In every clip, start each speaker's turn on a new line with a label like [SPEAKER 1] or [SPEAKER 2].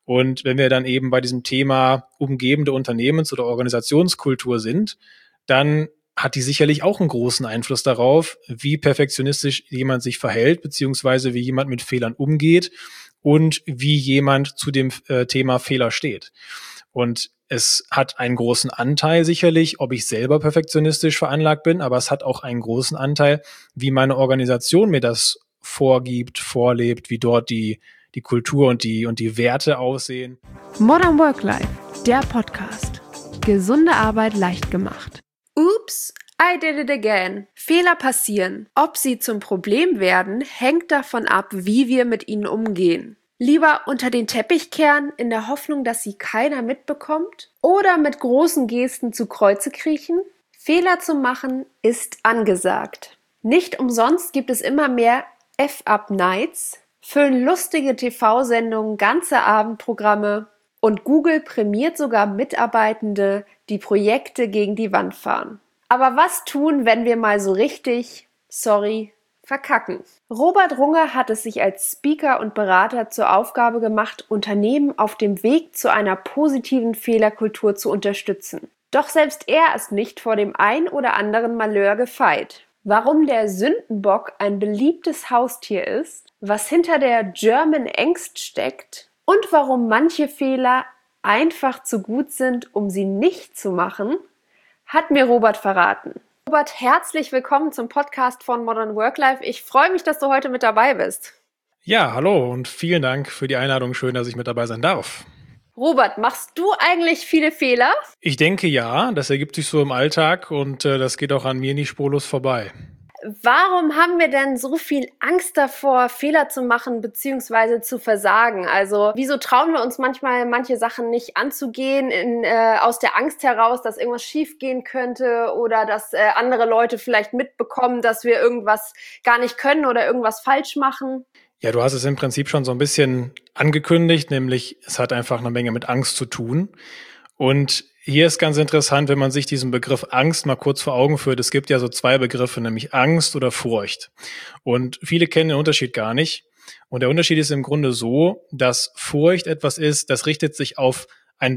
[SPEAKER 1] Und wenn wir dann eben bei diesem Thema umgebende Unternehmens- oder Organisationskultur sind, dann hat die sicherlich auch einen großen Einfluss darauf, wie perfektionistisch jemand sich verhält, beziehungsweise wie jemand mit Fehlern umgeht und wie jemand zu dem Thema Fehler steht. Und es hat einen großen Anteil sicherlich, ob ich selber perfektionistisch veranlagt bin, aber es hat auch einen großen Anteil, wie meine Organisation mir das vorgibt, vorlebt, wie dort die Kultur und die Werte aussehen.
[SPEAKER 2] Modern Work Life, der Podcast. Gesunde Arbeit leicht gemacht.
[SPEAKER 3] Oops, I did it again. Fehler passieren. Ob sie zum Problem werden, hängt davon ab, wie wir mit ihnen umgehen. Lieber unter den Teppich kehren, in der Hoffnung, dass sie keiner mitbekommt? Oder mit großen Gesten zu Kreuze kriechen? Fehler zu machen ist angesagt. Nicht umsonst gibt es immer mehr F-Up-Nights, füllen lustige TV-Sendungen ganze Abendprogramme und Google prämiert sogar Mitarbeitende, die Projekte gegen die Wand fahren. Aber was tun, wenn wir mal so richtig, verkacken? Robert Runge hat es sich als Speaker und Berater zur Aufgabe gemacht, Unternehmen auf dem Weg zu einer positiven Fehlerkultur zu unterstützen. Doch selbst er ist nicht vor dem ein oder anderen Malheur gefeit. Warum der Sündenbock ein beliebtes Haustier ist, was hinter der German Angst steckt und warum manche Fehler einfach zu gut sind, um sie nicht zu machen, hat mir Robert verraten. Robert, herzlich willkommen zum Podcast von Modern Work Life. Ich freue mich, dass du heute mit dabei bist.
[SPEAKER 1] Ja, hallo und vielen Dank für die Einladung. Schön, dass ich mit dabei sein darf.
[SPEAKER 3] Robert, machst du eigentlich viele Fehler?
[SPEAKER 1] Ich denke ja, das ergibt sich so im Alltag und das geht auch an mir nicht spurlos vorbei.
[SPEAKER 3] Warum haben wir denn so viel Angst davor, Fehler zu machen bzw. zu versagen? Also wieso trauen wir uns manchmal manche Sachen nicht anzugehen, aus der Angst heraus, dass irgendwas schiefgehen könnte oder dass andere Leute vielleicht mitbekommen, dass wir irgendwas gar nicht können oder irgendwas falsch machen?
[SPEAKER 1] Ja, du hast es im Prinzip schon so ein bisschen angekündigt, nämlich es hat einfach eine Menge mit Angst zu tun. Und hier ist ganz interessant, wenn man sich diesen Begriff Angst mal kurz vor Augen führt. Es gibt ja so zwei Begriffe, nämlich Angst oder Furcht. Und viele kennen den Unterschied gar nicht. Und der Unterschied ist im Grunde so, dass Furcht etwas ist, das richtet sich auf eine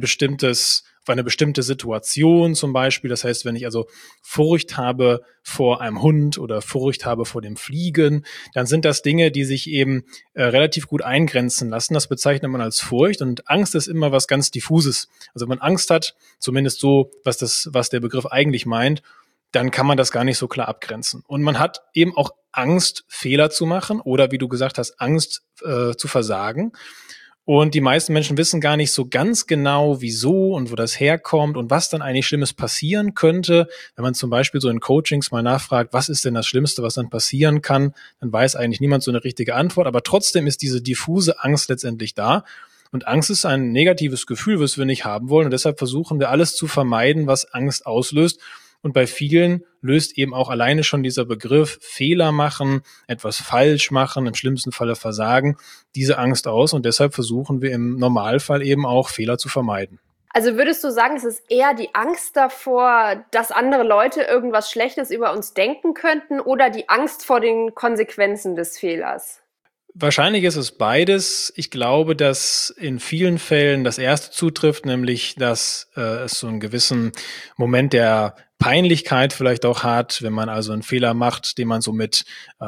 [SPEAKER 1] bestimmte Situation zum Beispiel. Das heißt, wenn ich also Furcht habe vor einem Hund oder Furcht habe vor dem Fliegen, dann sind das Dinge, die sich eben relativ gut eingrenzen lassen. Das bezeichnet man als Furcht und Angst ist immer was ganz Diffuses. Also wenn man Angst hat, zumindest so, was der Begriff eigentlich meint, dann kann man das gar nicht so klar abgrenzen. Und man hat eben auch Angst, Fehler zu machen oder wie du gesagt hast, Angst zu versagen. Und die meisten Menschen wissen gar nicht so ganz genau, wieso und wo das herkommt und was dann eigentlich Schlimmes passieren könnte. Wenn man zum Beispiel so in Coachings mal nachfragt, was ist denn das Schlimmste, was dann passieren kann, dann weiß eigentlich niemand so eine richtige Antwort. Aber trotzdem ist diese diffuse Angst letztendlich da. Und Angst ist ein negatives Gefühl, was wir nicht haben wollen. Und deshalb versuchen wir alles zu vermeiden, was Angst auslöst. Und bei vielen löst eben auch alleine schon dieser Begriff Fehler machen, etwas falsch machen, im schlimmsten Falle versagen, diese Angst aus. Und deshalb versuchen wir im Normalfall eben auch Fehler zu vermeiden.
[SPEAKER 3] Also würdest du sagen, es ist eher die Angst davor, dass andere Leute irgendwas Schlechtes über uns denken könnten oder die Angst vor den Konsequenzen des Fehlers?
[SPEAKER 1] Wahrscheinlich ist es beides. Ich glaube, dass in vielen Fällen das Erste zutrifft, nämlich, dass es so einen gewissen Moment der Peinlichkeit vielleicht auch hat, wenn man also einen Fehler macht, den man so mit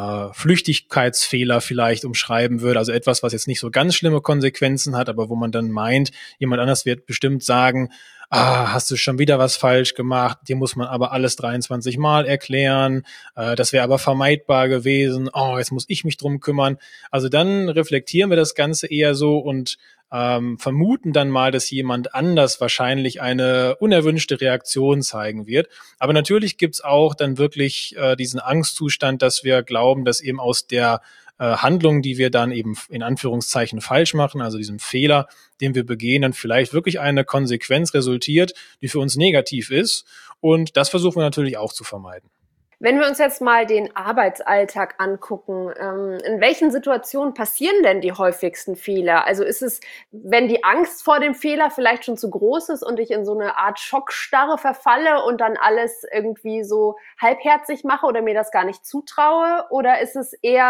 [SPEAKER 1] Flüchtigkeitsfehler vielleicht umschreiben würde. Also etwas, was jetzt nicht so ganz schlimme Konsequenzen hat, aber wo man dann meint, jemand anders wird bestimmt sagen, hast du schon wieder was falsch gemacht, dir muss man aber alles 23 Mal erklären, das wäre aber vermeidbar gewesen, jetzt muss ich mich drum kümmern. Also dann reflektieren wir das Ganze eher so und vermuten dann mal, dass jemand anders wahrscheinlich eine unerwünschte Reaktion zeigen wird. Aber natürlich gibt's auch dann wirklich diesen Angstzustand, dass wir glauben, dass eben aus der Handlung, die wir dann eben in Anführungszeichen falsch machen, also diesem Fehler, den wir begehen, dann vielleicht wirklich eine Konsequenz resultiert, die für uns negativ ist. Und das versuchen wir natürlich auch zu vermeiden.
[SPEAKER 3] Wenn wir uns jetzt mal den Arbeitsalltag angucken, in welchen Situationen passieren denn die häufigsten Fehler? Also ist es, wenn die Angst vor dem Fehler vielleicht schon zu groß ist und ich in so eine Art Schockstarre verfalle und dann alles irgendwie so halbherzig mache oder mir das gar nicht zutraue? Oder ist es eher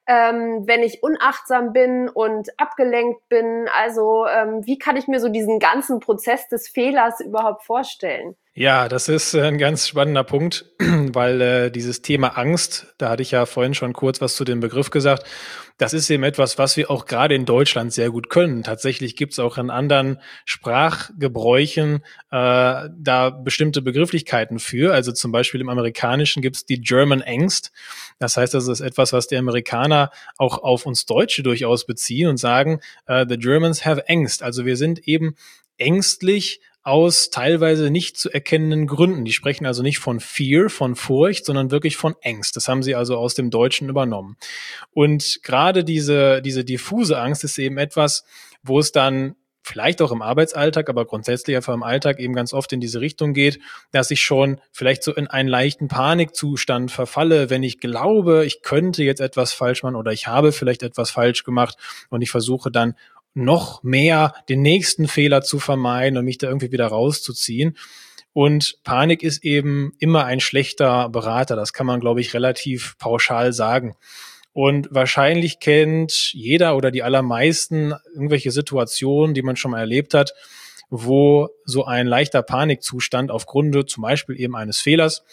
[SPEAKER 3] wenn ich unachtsam bin und abgelenkt bin? Also wie kann ich mir so diesen ganzen Prozess des Fehlers überhaupt vorstellen?
[SPEAKER 1] Ja, das ist ein ganz spannender Punkt, weil dieses Thema Angst, da hatte ich ja vorhin schon kurz was zu dem Begriff gesagt, das ist eben etwas, was wir auch gerade in Deutschland sehr gut können. Tatsächlich gibt es auch in anderen Sprachgebräuchen da bestimmte Begrifflichkeiten für. Also zum Beispiel im Amerikanischen gibt es die German Angst. Das heißt, das ist etwas, was die Amerikaner auch auf uns Deutsche durchaus beziehen und sagen, the Germans have Angst. Also wir sind eben ängstlich aus teilweise nicht zu erkennenden Gründen. Die sprechen also nicht von Fear, von Furcht, sondern wirklich von Angst. Das haben sie also aus dem Deutschen übernommen. Und gerade diese diffuse Angst ist eben etwas, wo es dann vielleicht auch im Arbeitsalltag, aber grundsätzlich einfach im Alltag eben ganz oft in diese Richtung geht, dass ich schon vielleicht so in einen leichten Panikzustand verfalle, wenn ich glaube, ich könnte jetzt etwas falsch machen oder ich habe vielleicht etwas falsch gemacht und ich versuche dann noch mehr den nächsten Fehler zu vermeiden und mich da irgendwie wieder rauszuziehen. Und Panik ist eben immer ein schlechter Berater. Das kann man, glaube ich, relativ pauschal sagen. Und wahrscheinlich kennt jeder oder die allermeisten irgendwelche Situationen, die man schon mal erlebt hat, wo so ein leichter Panikzustand aufgrund zum Beispiel eben eines Fehlers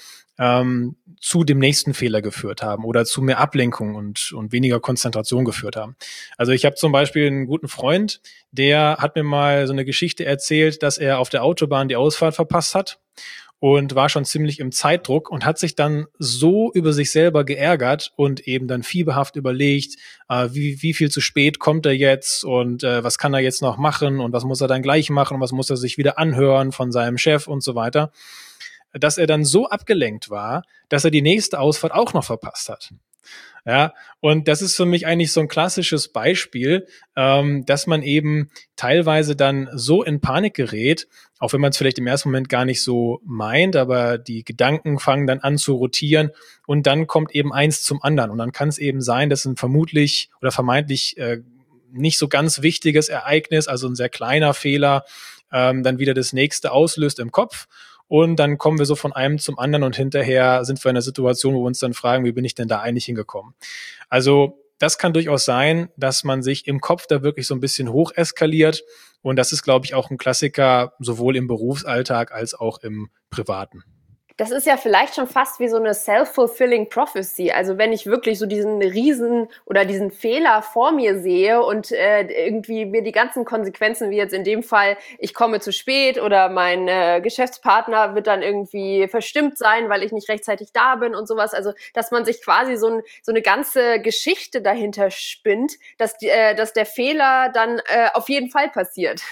[SPEAKER 1] zu dem nächsten Fehler geführt haben oder zu mehr Ablenkung und weniger Konzentration geführt haben. Also ich habe zum Beispiel einen guten Freund, der hat mir mal so eine Geschichte erzählt, dass er auf der Autobahn die Ausfahrt verpasst hat und war schon ziemlich im Zeitdruck und hat sich dann so über sich selber geärgert und eben dann fieberhaft überlegt, wie viel zu spät kommt er jetzt und was kann er jetzt noch machen und was muss er dann gleich machen und was muss er sich wieder anhören von seinem Chef und so weiter, dass er dann so abgelenkt war, dass er die nächste Ausfahrt auch noch verpasst hat. Ja, und das ist für mich eigentlich so ein klassisches Beispiel, dass man eben teilweise dann so in Panik gerät, auch wenn man es vielleicht im ersten Moment gar nicht so meint, aber die Gedanken fangen dann an zu rotieren und dann kommt eben eins zum anderen. Und dann kann es eben sein, dass ein vermutlich oder vermeintlich nicht so ganz wichtiges Ereignis, also ein sehr kleiner Fehler, dann wieder das nächste auslöst im Kopf. Und dann kommen wir so von einem zum anderen und hinterher sind wir in einer Situation, wo wir uns dann fragen, wie bin ich denn da eigentlich hingekommen? Also das kann durchaus sein, dass man sich im Kopf da wirklich so ein bisschen hoch eskaliert. Und das ist, glaube ich, auch ein Klassiker, sowohl im Berufsalltag als auch im Privaten.
[SPEAKER 3] Das ist ja vielleicht schon fast wie so eine self-fulfilling prophecy. Also wenn ich wirklich so diesen Riesen oder diesen Fehler vor mir sehe und irgendwie mir die ganzen Konsequenzen, wie jetzt in dem Fall, ich komme zu spät oder mein Geschäftspartner wird dann irgendwie verstimmt sein, weil ich nicht rechtzeitig da bin und sowas. Also dass man sich quasi so eine ganze Geschichte dahinter spinnt, dass der Fehler dann auf jeden Fall passiert.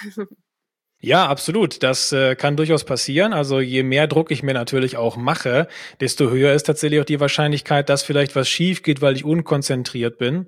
[SPEAKER 1] Ja, absolut. Das kann durchaus passieren. Also je mehr Druck ich mir natürlich auch mache, desto höher ist tatsächlich auch die Wahrscheinlichkeit, dass vielleicht was schief geht, weil ich unkonzentriert bin.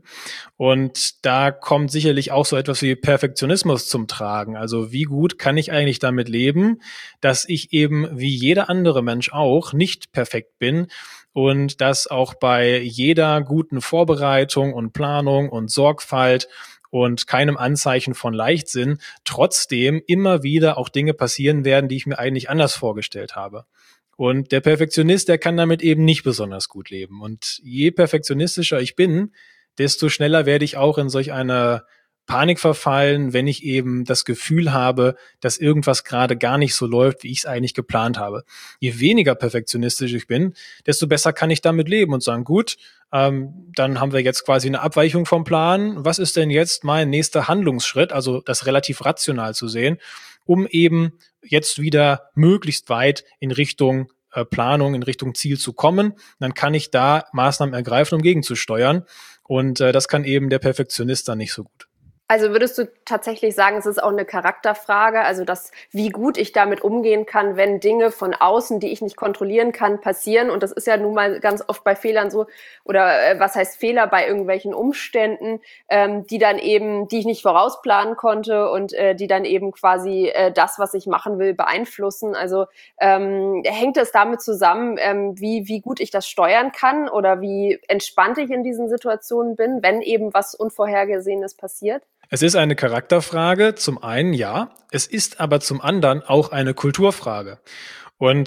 [SPEAKER 1] Und da kommt sicherlich auch so etwas wie Perfektionismus zum Tragen. Also wie gut kann ich eigentlich damit leben, dass ich eben wie jeder andere Mensch auch nicht perfekt bin und dass auch bei jeder guten Vorbereitung und Planung und Sorgfalt und keinem Anzeichen von Leichtsinn trotzdem immer wieder auch Dinge passieren werden, die ich mir eigentlich anders vorgestellt habe. Und der Perfektionist, der kann damit eben nicht besonders gut leben. Und je perfektionistischer ich bin, desto schneller werde ich auch in solch eine Panik verfallen, wenn ich eben das Gefühl habe, dass irgendwas gerade gar nicht so läuft, wie ich es eigentlich geplant habe. Je weniger perfektionistisch ich bin, desto besser kann ich damit leben und sagen, gut, dann haben wir jetzt quasi eine Abweichung vom Plan. Was ist denn jetzt mein nächster Handlungsschritt? Also das relativ rational zu sehen, um eben jetzt wieder möglichst weit in Richtung Planung, in Richtung Ziel zu kommen. Dann kann ich da Maßnahmen ergreifen, um gegenzusteuern. Und das kann eben der Perfektionist dann nicht so gut.
[SPEAKER 3] Also würdest du tatsächlich sagen, es ist auch eine Charakterfrage, also wie gut ich damit umgehen kann, wenn Dinge von außen, die ich nicht kontrollieren kann, passieren. Und das ist ja nun mal ganz oft bei Fehlern so, oder was heißt Fehler bei irgendwelchen Umständen, die ich nicht vorausplanen konnte und die dann eben quasi das, was ich machen will, beeinflussen. Also hängt es damit zusammen, wie gut ich das steuern kann oder wie entspannt ich in diesen Situationen bin, wenn eben was Unvorhergesehenes passiert?
[SPEAKER 1] Es ist eine Charakterfrage, zum einen ja, es ist aber zum anderen auch eine Kulturfrage. Und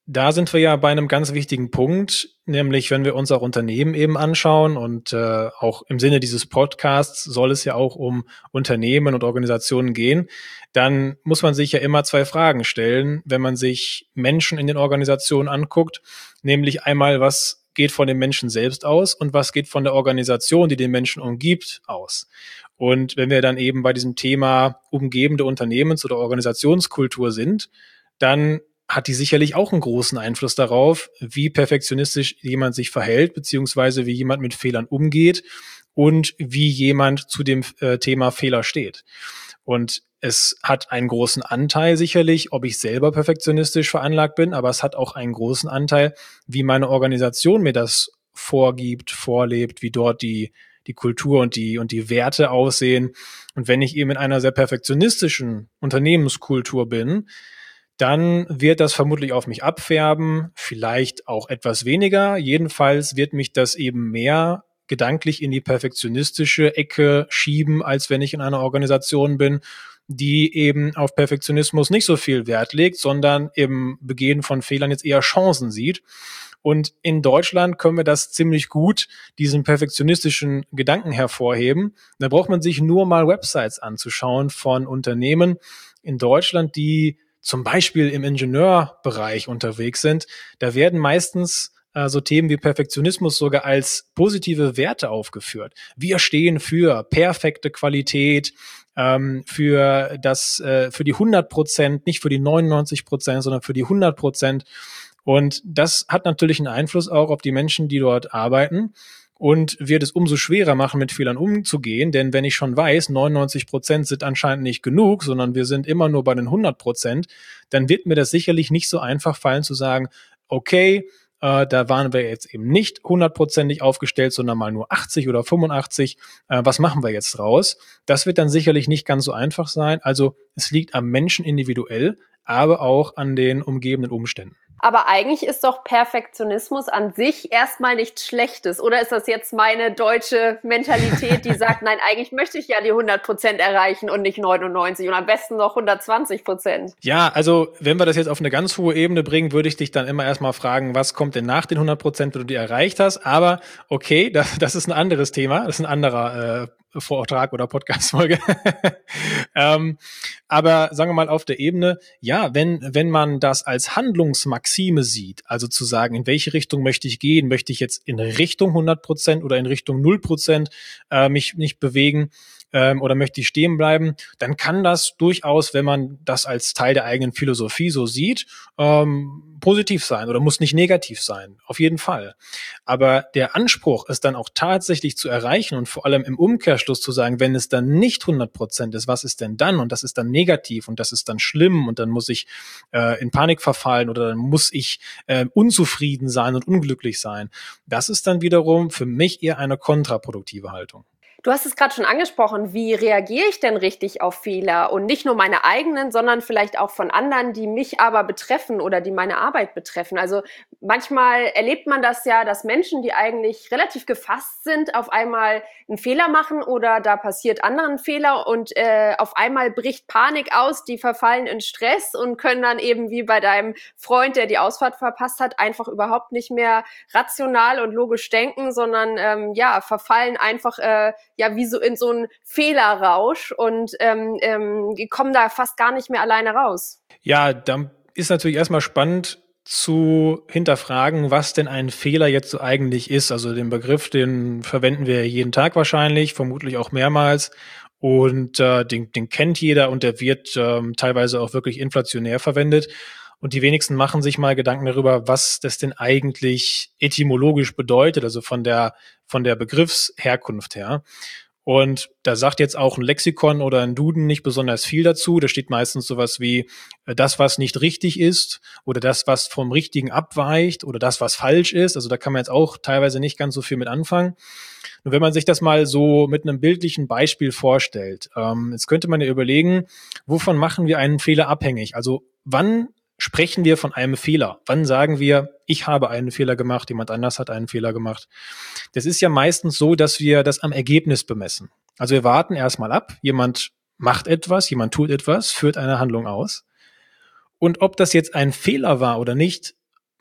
[SPEAKER 1] da sind wir ja bei einem ganz wichtigen Punkt, nämlich wenn wir uns auch Unternehmen eben anschauen und auch im Sinne dieses Podcasts soll es ja auch um Unternehmen und Organisationen gehen, dann muss man sich ja immer zwei Fragen stellen, wenn man sich Menschen in den Organisationen anguckt, nämlich einmal, was geht von den Menschen selbst aus und was geht von der Organisation, die den Menschen umgibt, aus. Und wenn wir dann eben bei diesem Thema umgebende Unternehmens- oder Organisationskultur sind, dann hat die sicherlich auch einen großen Einfluss darauf, wie perfektionistisch jemand sich verhält, beziehungsweise wie jemand mit Fehlern umgeht und wie jemand zu dem Thema Fehler steht. Und es hat einen großen Anteil sicherlich, ob ich selber perfektionistisch veranlagt bin, aber es hat auch einen großen Anteil, wie meine Organisation mir das vorgibt, vorlebt, wie dort die Kultur und die Werte aussehen. Und wenn ich eben in einer sehr perfektionistischen Unternehmenskultur bin, dann wird das vermutlich auf mich abfärben, vielleicht auch etwas weniger. Jedenfalls wird mich das eben mehr gedanklich in die perfektionistische Ecke schieben, als wenn ich in einer Organisation bin, die eben auf Perfektionismus nicht so viel Wert legt, sondern im Begehen von Fehlern jetzt eher Chancen sieht. Und in Deutschland können wir das ziemlich gut, diesen perfektionistischen Gedanken hervorheben. Da braucht man sich nur mal Websites anzuschauen von Unternehmen in Deutschland, die zum Beispiel im Ingenieurbereich unterwegs sind. Da werden meistens so Themen wie Perfektionismus sogar als positive Werte aufgeführt. Wir stehen für perfekte Qualität, für die 100%, nicht für die 99%, sondern für die 100%. Und das hat natürlich einen Einfluss auch auf die Menschen, die dort arbeiten und wird es umso schwerer machen, mit Fehlern umzugehen. Denn wenn ich schon weiß, 99% sind anscheinend nicht genug, sondern wir sind immer nur bei den 100%, dann wird mir das sicherlich nicht so einfach fallen zu sagen, okay, da waren wir jetzt eben nicht 100%ig aufgestellt, sondern mal nur 80 oder 85. Was machen wir jetzt draus? Das wird dann sicherlich nicht ganz so einfach sein. Also es liegt am Menschen individuell, aber auch an den umgebenden Umständen.
[SPEAKER 3] Aber eigentlich ist doch Perfektionismus an sich erstmal nichts Schlechtes. Oder ist das jetzt meine deutsche Mentalität, die sagt, nein, eigentlich möchte ich ja die 100% erreichen und nicht 99 und am besten noch 120%?
[SPEAKER 1] Ja, also wenn wir das jetzt auf eine ganz hohe Ebene bringen, würde ich dich dann immer erstmal fragen, was kommt denn nach den 100%, wenn du die erreicht hast? Aber okay, das ist ein anderes Thema, das ist ein anderer Vortrag oder Podcast-Folge. Aber sagen wir mal auf der Ebene, ja, wenn man das als Handlungsmaxime sieht, also zu sagen, in welche Richtung möchte ich gehen, möchte ich jetzt in Richtung 100% oder in Richtung 0% mich nicht bewegen, oder möchte ich stehen bleiben, dann kann das durchaus, wenn man das als Teil der eigenen Philosophie so sieht, positiv sein oder muss nicht negativ sein, auf jeden Fall. Aber der Anspruch, es dann auch tatsächlich zu erreichen und vor allem im Umkehrschluss zu sagen, wenn es dann nicht 100% ist, was ist denn dann? Und das ist dann negativ und das ist dann schlimm und dann muss ich in Panik verfallen oder dann muss ich unzufrieden sein und unglücklich sein. Das ist dann wiederum für mich eher eine kontraproduktive Haltung.
[SPEAKER 3] Du hast es gerade schon angesprochen, wie reagiere ich denn richtig auf Fehler und nicht nur meine eigenen, sondern vielleicht auch von anderen, die mich aber betreffen oder die meine Arbeit betreffen. Also manchmal erlebt man das ja, dass Menschen, die eigentlich relativ gefasst sind, auf einmal einen Fehler machen oder da passiert anderen Fehler und auf einmal bricht Panik aus, die verfallen in Stress und können dann eben wie bei deinem Freund, der die Ausfahrt verpasst hat, einfach überhaupt nicht mehr rational und logisch denken, sondern verfallen einfach wie so in so einen Fehlerrausch und die kommen da fast gar nicht mehr alleine raus.
[SPEAKER 1] Ja, dann ist natürlich erstmal spannend zu hinterfragen, was denn ein Fehler jetzt so eigentlich ist. Also den Begriff, den verwenden wir jeden Tag wahrscheinlich, vermutlich auch mehrmals. Und den kennt jeder und der wird teilweise auch wirklich inflationär verwendet. Und die wenigsten machen sich mal Gedanken darüber, was das denn eigentlich etymologisch bedeutet, also von der Begriffsherkunft her. Und da sagt jetzt auch ein Lexikon oder ein Duden nicht besonders viel dazu. Da steht meistens sowas wie das, was nicht richtig ist oder das, was vom Richtigen abweicht oder das, was falsch ist. Also da kann man jetzt auch teilweise nicht ganz so viel mit anfangen. Und wenn man sich das mal so mit einem bildlichen Beispiel vorstellt, jetzt könnte man ja überlegen, wovon machen wir einen Fehler abhängig? Also wann sprechen wir von einem Fehler? Wann sagen wir, ich habe einen Fehler gemacht, jemand anders hat einen Fehler gemacht? Das ist ja meistens so, dass wir das am Ergebnis bemessen. Also wir warten erstmal ab, jemand macht etwas, jemand tut etwas, führt eine Handlung aus. Und ob das jetzt ein Fehler war oder nicht,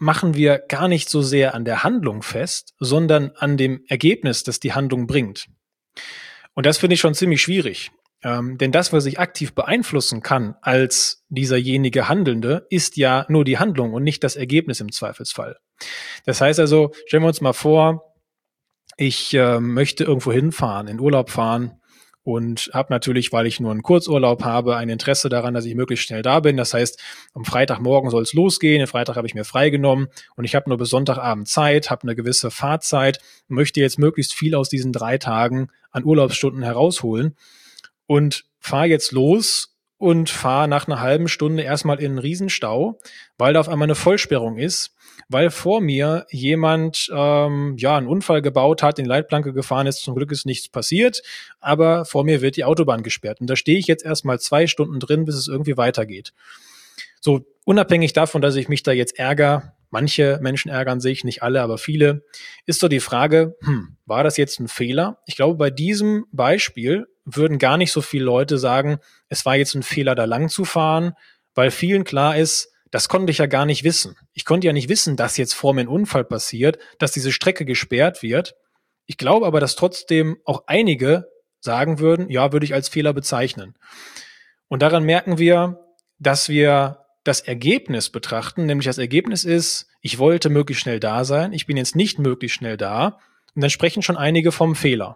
[SPEAKER 1] machen wir gar nicht so sehr an der Handlung fest, sondern an dem Ergebnis, das die Handlung bringt. Und das finde ich schon ziemlich schwierig. Denn das, was ich aktiv beeinflussen kann als dieserjenige Handelnde, ist ja nur die Handlung und nicht das Ergebnis im Zweifelsfall. Das heißt also, stellen wir uns mal vor, ich möchte irgendwo hinfahren, in Urlaub fahren und habe natürlich, weil ich nur einen Kurzurlaub habe, ein Interesse daran, dass ich möglichst schnell da bin. Das heißt, am Freitagmorgen soll es losgehen, am Freitag habe ich mir freigenommen und ich habe nur bis Sonntagabend Zeit, habe eine gewisse Fahrzeit, möchte jetzt möglichst viel aus diesen 3 Tagen an Urlaubsstunden herausholen und fahre jetzt los und fahre nach einer halben Stunde erstmal in einen Riesenstau, weil da auf einmal eine Vollsperrung ist, weil vor mir jemand einen Unfall gebaut hat, in die Leitplanke gefahren ist. Zum Glück ist nichts passiert, aber vor mir wird die Autobahn gesperrt. Und da stehe ich jetzt erstmal 2 Stunden drin, bis es irgendwie weitergeht. So, unabhängig davon, dass ich mich da jetzt ärgere, manche Menschen ärgern sich, nicht alle, aber viele, ist so die Frage, war das jetzt ein Fehler? Ich glaube, bei diesem Beispiel würden gar nicht so viele Leute sagen, es war jetzt ein Fehler, da lang zu fahren, weil vielen klar ist, das konnte ich ja gar nicht wissen. Ich konnte ja nicht wissen, dass jetzt vor mir ein Unfall passiert, dass diese Strecke gesperrt wird. Ich glaube aber, dass trotzdem auch einige sagen würden, ja, würde ich als Fehler bezeichnen. Und daran merken wir, dass wir das Ergebnis betrachten, nämlich das Ergebnis ist, ich wollte möglichst schnell da sein, ich bin jetzt nicht möglichst schnell da, und dann sprechen schon einige vom Fehler.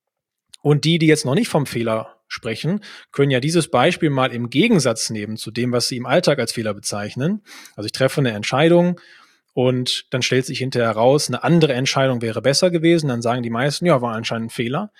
[SPEAKER 1] Und die jetzt noch nicht vom Fehler sprechen, können ja dieses Beispiel mal im Gegensatz nehmen zu dem, was sie im Alltag als Fehler bezeichnen. Also ich treffe eine Entscheidung und dann stellt sich hinterher heraus, eine andere Entscheidung wäre besser gewesen. Dann sagen die meisten, ja, war anscheinend ein Fehler.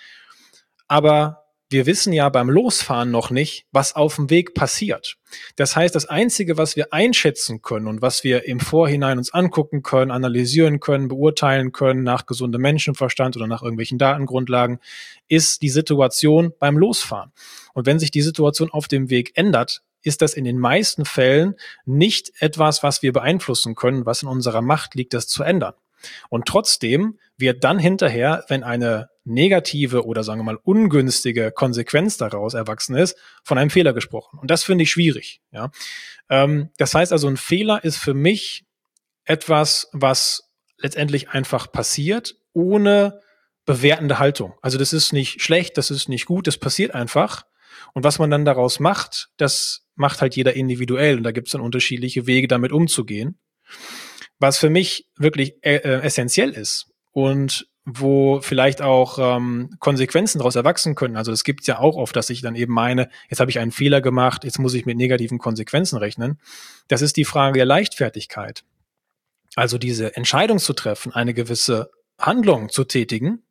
[SPEAKER 1] Aber wir wissen ja beim Losfahren noch nicht, was auf dem Weg passiert. Das heißt, das Einzige, was wir einschätzen können und was wir im Vorhinein uns angucken können, analysieren können, beurteilen können nach gesundem Menschenverstand oder nach irgendwelchen Datengrundlagen, ist die Situation beim Losfahren. Und wenn sich die Situation auf dem Weg ändert, ist das in den meisten Fällen nicht etwas, was wir beeinflussen können, was in unserer Macht liegt, das zu ändern. Und trotzdem wird dann hinterher, wenn eine negative oder sagen wir mal ungünstige Konsequenz daraus erwachsen ist, von einem Fehler gesprochen. Und das finde ich schwierig. Ja? Das heißt also, ein Fehler ist für mich etwas, was letztendlich einfach passiert, ohne bewertende Haltung. Also das ist nicht schlecht, das ist nicht gut, das passiert einfach. Und was man dann daraus macht, das macht halt jeder individuell. Und da gibt es dann unterschiedliche Wege, damit umzugehen. Was für mich wirklich essentiell ist und wo vielleicht auch Konsequenzen daraus erwachsen können. Also es gibt ja auch oft, dass ich dann eben meine, jetzt habe ich einen Fehler gemacht, jetzt muss ich mit negativen Konsequenzen rechnen. Das ist die Frage der Leichtfertigkeit. Also diese Entscheidung zu treffen, eine gewisse Handlung zu tätigen.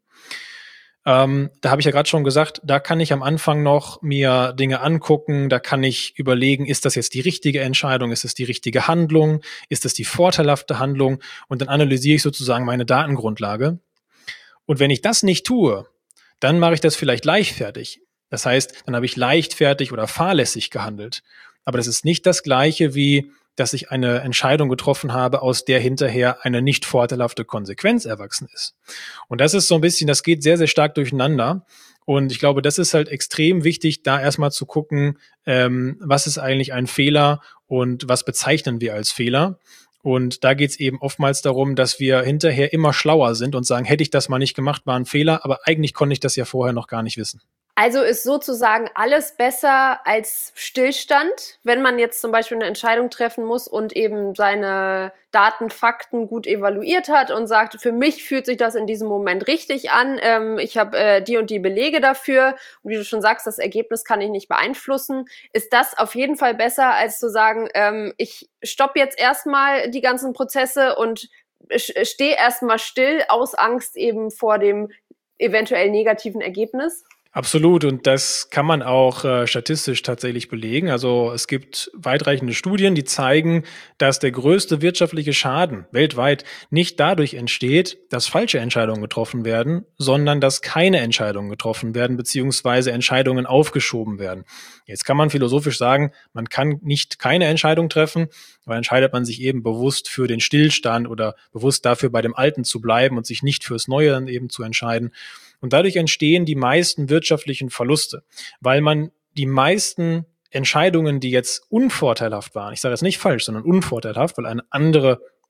[SPEAKER 1] Da habe ich ja gerade schon gesagt, da kann ich am Anfang noch mir Dinge angucken, da kann ich überlegen, ist das jetzt die richtige Entscheidung, ist es die richtige Handlung, ist es die vorteilhafte Handlung, und dann analysiere ich sozusagen meine Datengrundlage. Und wenn ich das nicht tue, dann mache ich das vielleicht leichtfertig. Das heißt, dann habe ich leichtfertig oder fahrlässig gehandelt. Aber das ist nicht das Gleiche wie, dass ich eine Entscheidung getroffen habe, aus der hinterher eine nicht vorteilhafte Konsequenz erwachsen ist. Und das ist so ein bisschen, das geht sehr, sehr stark durcheinander. Und ich glaube, das ist halt extrem wichtig, da erstmal zu gucken, was ist eigentlich ein Fehler und was bezeichnen wir als Fehler. Und da geht es eben oftmals darum, dass wir hinterher immer schlauer sind und sagen, hätte ich das mal nicht gemacht, war ein Fehler, aber eigentlich konnte ich das ja vorher noch gar nicht wissen.
[SPEAKER 3] Also ist sozusagen alles besser als Stillstand, wenn man jetzt zum Beispiel eine Entscheidung treffen muss und eben seine Daten, Fakten gut evaluiert hat und sagt, für mich fühlt sich das in diesem Moment richtig an, ich habe die und die Belege dafür, und wie du schon sagst, das Ergebnis kann ich nicht beeinflussen, ist das auf jeden Fall besser, als zu sagen, ich stoppe jetzt erstmal die ganzen Prozesse und stehe erstmal still aus Angst eben vor dem eventuell negativen Ergebnis?
[SPEAKER 1] Absolut, und das kann man auch statistisch tatsächlich belegen. Also es gibt weitreichende Studien, die zeigen, dass der größte wirtschaftliche Schaden weltweit nicht dadurch entsteht, dass falsche Entscheidungen getroffen werden, sondern dass keine Entscheidungen getroffen werden, beziehungsweise Entscheidungen aufgeschoben werden. Jetzt kann man philosophisch sagen, man kann nicht keine Entscheidung treffen, weil entscheidet man sich eben bewusst für den Stillstand oder bewusst dafür, bei dem Alten zu bleiben und sich nicht fürs Neue dann eben zu entscheiden. Und dadurch entstehen die meisten wirtschaftlichen Verluste, weil man die meisten Entscheidungen, die jetzt unvorteilhaft waren, ich sage das nicht falsch, sondern unvorteilhaft, weil eine andere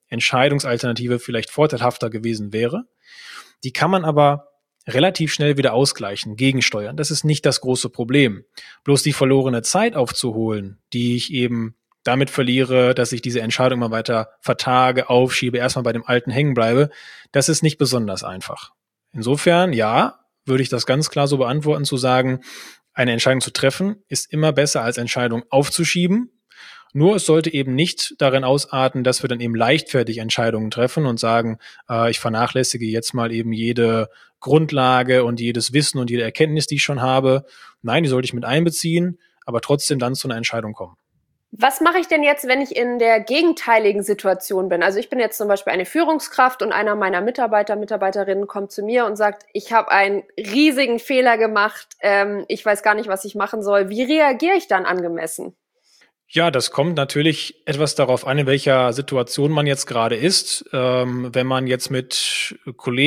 [SPEAKER 1] Entscheidungsalternative vielleicht vorteilhafter gewesen wäre. Die kann man aber relativ schnell wieder ausgleichen, gegensteuern. Das ist nicht das große Problem. Bloß die verlorene Zeit aufzuholen, die ich eben damit verliere, dass ich diese Entscheidung mal weiter vertage, aufschiebe, erstmal bei dem Alten hängen bleibe, das ist nicht besonders einfach. Insofern, ja, würde ich das ganz klar so beantworten, zu sagen, eine Entscheidung zu treffen, ist immer besser als Entscheidung aufzuschieben. Nur es sollte eben nicht darin ausarten, dass wir dann eben leichtfertig Entscheidungen treffen und sagen, ich vernachlässige jetzt mal eben jede Grundlage und jedes Wissen und jede Erkenntnis, die ich schon habe. Nein, die sollte ich mit einbeziehen, aber trotzdem dann zu einer Entscheidung kommen.
[SPEAKER 3] Was mache ich denn jetzt, wenn ich in der gegenteiligen Situation bin? Also ich bin jetzt zum Beispiel eine Führungskraft und einer meiner Mitarbeiterinnen kommt zu mir und sagt, ich habe einen riesigen Fehler gemacht, ich weiß gar nicht, was ich machen soll. Wie reagiere ich dann angemessen?
[SPEAKER 1] Ja, das kommt natürlich etwas darauf an, in welcher Situation man jetzt gerade ist. Wenn man jetzt mit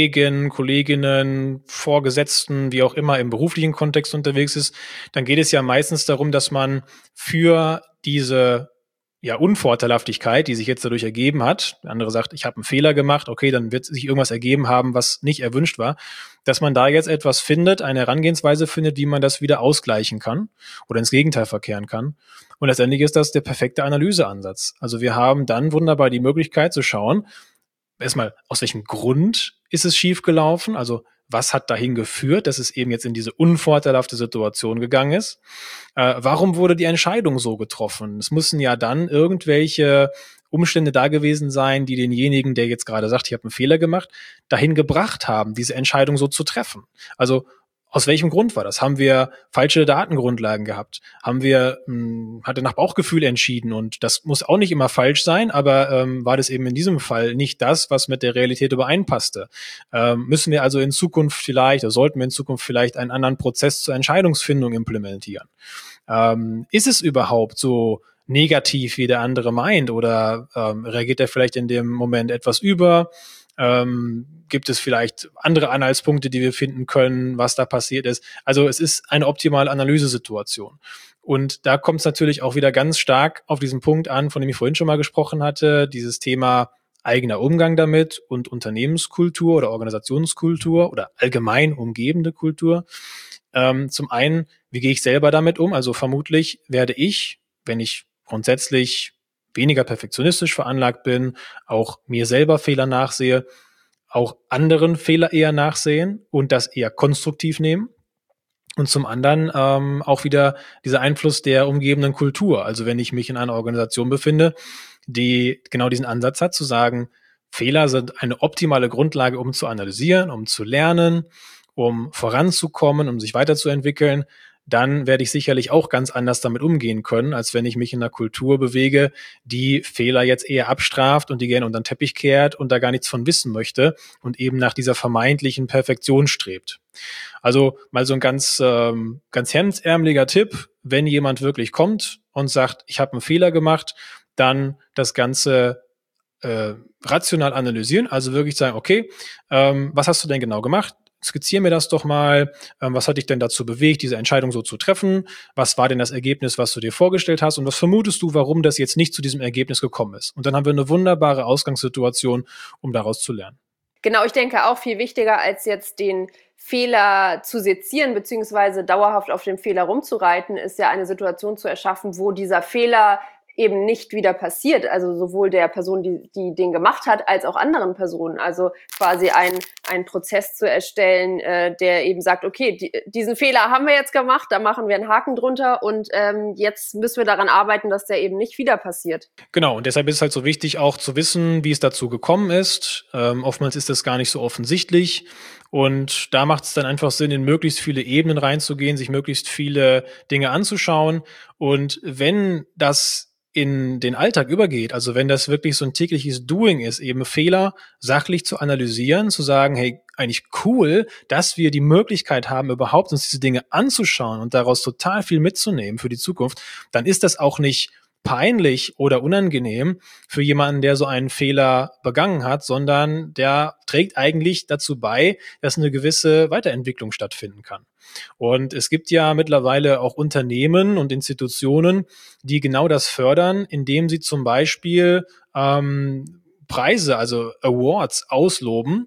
[SPEAKER 1] Kolleginnen, Vorgesetzten, wie auch immer im beruflichen Kontext unterwegs ist, dann geht es ja meistens darum, dass man für diese Unvorteilhaftigkeit, die sich jetzt dadurch ergeben hat, der andere sagt, ich habe einen Fehler gemacht, okay, dann wird sich irgendwas ergeben haben, was nicht erwünscht war, dass man da jetzt etwas findet, eine Herangehensweise findet, wie man das wieder ausgleichen kann oder ins Gegenteil verkehren kann. Und letztendlich ist das der perfekte Analyseansatz. Also wir haben dann wunderbar die Möglichkeit zu schauen, erstmal, aus welchem Grund ist es schiefgelaufen? Also was hat dahin geführt, dass es eben jetzt in diese unvorteilhafte Situation gegangen ist? Warum wurde die Entscheidung so getroffen? Es müssen ja dann irgendwelche Umstände da gewesen sein, die denjenigen, der jetzt gerade sagt, ich habe einen Fehler gemacht, dahin gebracht haben, diese Entscheidung so zu treffen. Also aus welchem Grund war das? Haben wir falsche Datengrundlagen gehabt? Hat er nach Bauchgefühl entschieden? Und das muss auch nicht immer falsch sein, aber war das eben in diesem Fall nicht das, was mit der Realität übereinpasste? Müssen wir also in Zukunft vielleicht, oder sollten wir in Zukunft vielleicht einen anderen Prozess zur Entscheidungsfindung implementieren? Ist es überhaupt so negativ, wie der andere meint? Oder reagiert er vielleicht in dem Moment etwas über? Gibt es vielleicht andere Anhaltspunkte, die wir finden können, was da passiert ist? Also es ist eine optimale Analysesituation. Und da kommt es natürlich auch wieder ganz stark auf diesen Punkt an, von dem ich vorhin schon mal gesprochen hatte, dieses Thema eigener Umgang damit und Unternehmenskultur oder Organisationskultur oder allgemein umgebende Kultur. Zum einen, wie gehe ich selber damit um? Also vermutlich werde ich, wenn ich grundsätzlich weniger perfektionistisch veranlagt bin, auch mir selber Fehler nachsehe, auch anderen Fehler eher nachsehen und das eher konstruktiv nehmen. Und zum anderen auch wieder dieser Einfluss der umgebenden Kultur. Also wenn ich mich in einer Organisation befinde, die genau diesen Ansatz hat, zu sagen, Fehler sind eine optimale Grundlage, um zu analysieren, um zu lernen, um voranzukommen, um sich weiterzuentwickeln, dann werde ich sicherlich auch ganz anders damit umgehen können, als wenn ich mich in einer Kultur bewege, die Fehler jetzt eher abstraft und die gerne unter den Teppich kehrt und da gar nichts von wissen möchte und eben nach dieser vermeintlichen Perfektion strebt. Also mal so ein ganz hemdsärmeliger Tipp, wenn jemand wirklich kommt und sagt, ich habe einen Fehler gemacht, dann das Ganze rational analysieren, also wirklich sagen, okay, was hast du denn genau gemacht? Skizziere mir das doch mal. Was hat dich denn dazu bewegt, diese Entscheidung so zu treffen? Was war denn das Ergebnis, was du dir vorgestellt hast? Und was vermutest du, warum das jetzt nicht zu diesem Ergebnis gekommen ist? Und dann haben wir eine wunderbare Ausgangssituation, um daraus zu lernen.
[SPEAKER 3] Genau, ich denke auch viel wichtiger, als jetzt den Fehler zu sezieren, beziehungsweise dauerhaft auf dem Fehler rumzureiten, ist ja eine Situation zu erschaffen, wo dieser Fehler eben nicht wieder passiert, also sowohl der Person, die den gemacht hat, als auch anderen Personen. Also quasi einen Prozess zu erstellen, der eben sagt, okay, diesen Fehler haben wir jetzt gemacht, da machen wir einen Haken drunter und jetzt müssen wir daran arbeiten, dass der eben nicht wieder passiert.
[SPEAKER 1] Genau, und deshalb ist es halt so wichtig, auch zu wissen, wie es dazu gekommen ist. Oftmals ist das gar nicht so offensichtlich. Und da macht es dann einfach Sinn, in möglichst viele Ebenen reinzugehen, sich möglichst viele Dinge anzuschauen. Und wenn das in den Alltag übergeht, also wenn das wirklich so ein tägliches Doing ist, eben Fehler sachlich zu analysieren, zu sagen, hey, eigentlich cool, dass wir die Möglichkeit haben, überhaupt uns diese Dinge anzuschauen und daraus total viel mitzunehmen für die Zukunft, dann ist das auch nicht peinlich oder unangenehm für jemanden, der so einen Fehler begangen hat, sondern der trägt eigentlich dazu bei, dass eine gewisse Weiterentwicklung stattfinden kann. Und es gibt ja mittlerweile auch Unternehmen und Institutionen, die genau das fördern, indem sie zum Beispiel Preise, also Awards ausloben,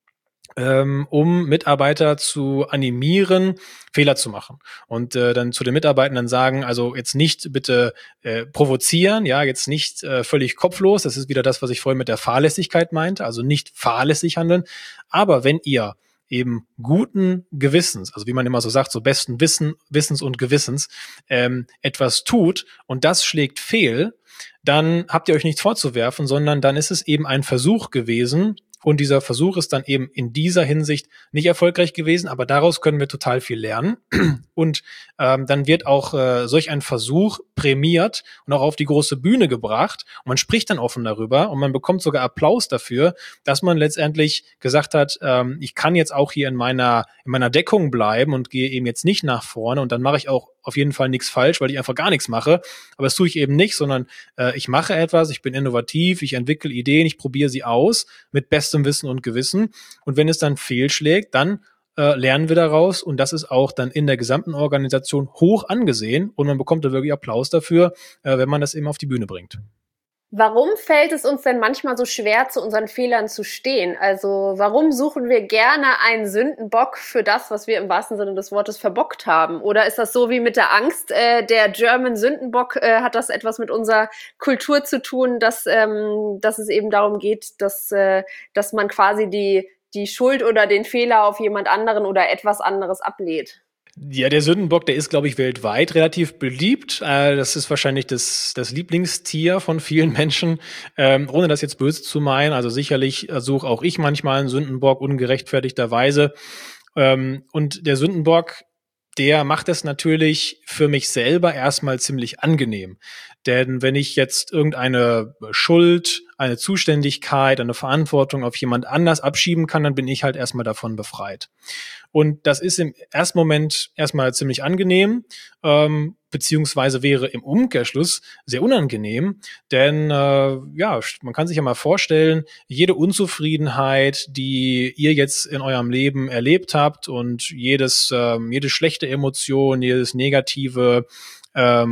[SPEAKER 1] um Mitarbeiter zu animieren, Fehler zu machen. Und dann zu den Mitarbeitenden sagen, also jetzt nicht bitte provozieren, ja, jetzt nicht völlig kopflos, das ist wieder das, was ich vorhin mit der Fahrlässigkeit meinte, also nicht fahrlässig handeln, aber wenn ihr eben guten Gewissens, also wie man immer so sagt, so besten Wissens und Gewissens, etwas tut und das schlägt fehl, dann habt ihr euch nichts vorzuwerfen, sondern dann ist es eben ein Versuch gewesen, und dieser Versuch ist dann eben in dieser Hinsicht nicht erfolgreich gewesen, aber daraus können wir total viel lernen. Und dann wird auch solch ein Versuch prämiert und auch auf die große Bühne gebracht. Und man spricht dann offen darüber und man bekommt sogar Applaus dafür, dass man letztendlich gesagt hat, ich kann jetzt auch hier in meiner Deckung bleiben und gehe eben jetzt nicht nach vorne. Und dann mache ich auch auf jeden Fall nichts falsch, weil ich einfach gar nichts mache. Aber das tue ich eben nicht, sondern ich mache etwas, ich bin innovativ, ich entwickle Ideen, ich probiere sie aus mit bestem Wissen und Gewissen. Und wenn es dann fehlschlägt, dann lernen wir daraus. Und das ist auch dann in der gesamten Organisation hoch angesehen. Und man bekommt da wirklich Applaus dafür, wenn man das eben auf die Bühne bringt.
[SPEAKER 3] Warum fällt es uns denn manchmal so schwer, zu unseren Fehlern zu stehen? Also warum suchen wir gerne einen Sündenbock für das, was wir im wahrsten Sinne des Wortes verbockt haben? Oder ist das so wie mit der Angst? Der German Sündenbock, hat das etwas mit unserer Kultur zu tun, dass es eben darum geht, dass man quasi die Schuld oder den Fehler auf jemand anderen oder etwas anderes ablehnt?
[SPEAKER 1] Ja, der Sündenbock, der ist, glaube ich, weltweit relativ beliebt. Das ist wahrscheinlich das Lieblingstier von vielen Menschen, ohne das jetzt böse zu meinen. Also sicherlich suche auch ich manchmal einen Sündenbock ungerechtfertigterweise. Und der Sündenbock, der macht es natürlich für mich selber erstmal ziemlich angenehm. Denn wenn ich jetzt irgendeine Schuld, eine Zuständigkeit, eine Verantwortung auf jemand anders abschieben kann, dann bin ich halt erstmal davon befreit. Und das ist im ersten Moment erstmal ziemlich angenehm, beziehungsweise wäre im Umkehrschluss sehr unangenehm, denn man kann sich ja mal vorstellen, jede Unzufriedenheit, die ihr jetzt in eurem Leben erlebt habt und jede schlechte Emotion, jedes negative Haar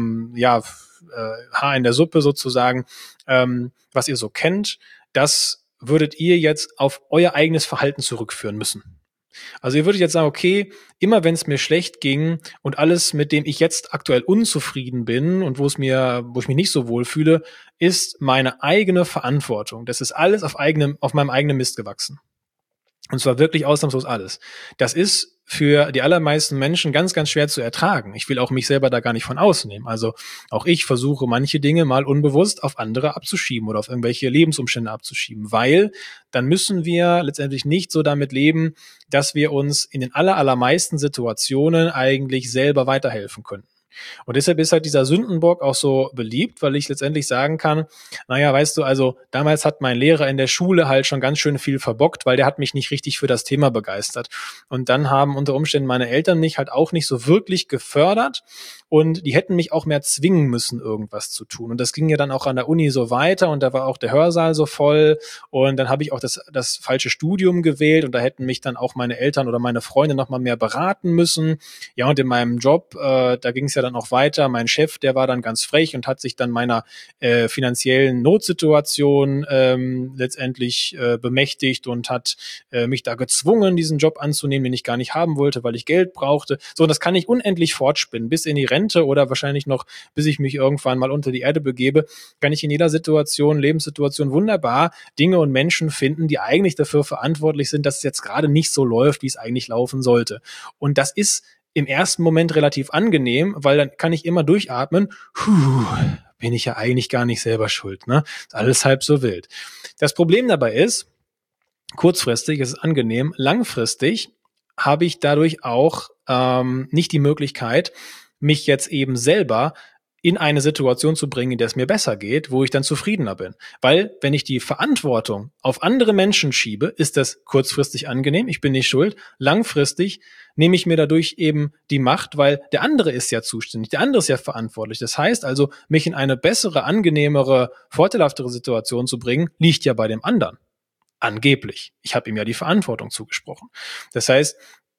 [SPEAKER 1] in der Suppe sozusagen, was ihr so kennt, das würdet ihr jetzt auf euer eigenes Verhalten zurückführen müssen. Also ihr würdet jetzt sagen, okay, immer wenn es mir schlecht ging und alles, mit dem ich jetzt aktuell unzufrieden bin und wo ich mich nicht so wohl fühle, ist meine eigene Verantwortung. Das ist alles auf meinem eigenen Mist gewachsen. Und zwar wirklich ausnahmslos alles. Das ist für die allermeisten Menschen ganz, ganz schwer zu ertragen. Ich will auch mich selber da gar nicht von ausnehmen. Also auch ich versuche manche Dinge mal unbewusst auf andere abzuschieben oder auf irgendwelche Lebensumstände abzuschieben, weil dann müssen wir letztendlich nicht so damit leben, dass wir uns in den allermeisten Situationen eigentlich selber weiterhelfen können. Und deshalb ist halt dieser Sündenbock auch so beliebt, weil ich letztendlich sagen kann, naja, weißt du, also damals hat mein Lehrer in der Schule halt schon ganz schön viel verbockt, weil der hat mich nicht richtig für das Thema begeistert. Und dann haben unter Umständen meine Eltern mich halt auch nicht so wirklich gefördert und die hätten mich auch mehr zwingen müssen, irgendwas zu tun. Und das ging ja dann auch an der Uni so weiter und da war auch der Hörsaal so voll und dann habe ich auch das falsche Studium gewählt und da hätten mich dann auch meine Eltern oder meine Freunde noch mal mehr beraten müssen. Ja, und in meinem Job, da ging es ja dann auch weiter. Mein Chef, der war dann ganz frech und hat sich dann meiner finanziellen Notsituation letztendlich bemächtigt und hat mich da gezwungen, diesen Job anzunehmen, den ich gar nicht haben wollte, weil ich Geld brauchte. So, und das kann ich unendlich fortspinnen, bis in die Rente oder wahrscheinlich noch, bis ich mich irgendwann mal unter die Erde begebe, kann ich in jeder Situation, Lebenssituation wunderbar Dinge und Menschen finden, die eigentlich dafür verantwortlich sind, dass es jetzt gerade nicht so läuft, wie es eigentlich laufen sollte. Und das ist im ersten Moment relativ angenehm, weil dann kann ich immer durchatmen. Bin ich ja eigentlich gar nicht selber schuld, ne? Ist alles halb so wild. Das Problem dabei ist, kurzfristig ist es angenehm, langfristig habe ich dadurch auch nicht die Möglichkeit, mich jetzt eben selber in eine Situation zu bringen, in der es mir besser geht, wo ich dann zufriedener bin. Weil, wenn ich die Verantwortung auf andere Menschen schiebe, ist das kurzfristig angenehm, ich bin nicht schuld. Langfristig nehme ich mir dadurch eben die Macht, weil der andere ist ja zuständig, der andere ist ja verantwortlich. Das heißt also, mich in eine bessere, angenehmere, vorteilhaftere Situation zu bringen, liegt ja bei dem anderen. Angeblich. Ich habe ihm ja die Verantwortung zugesprochen. Das heißt,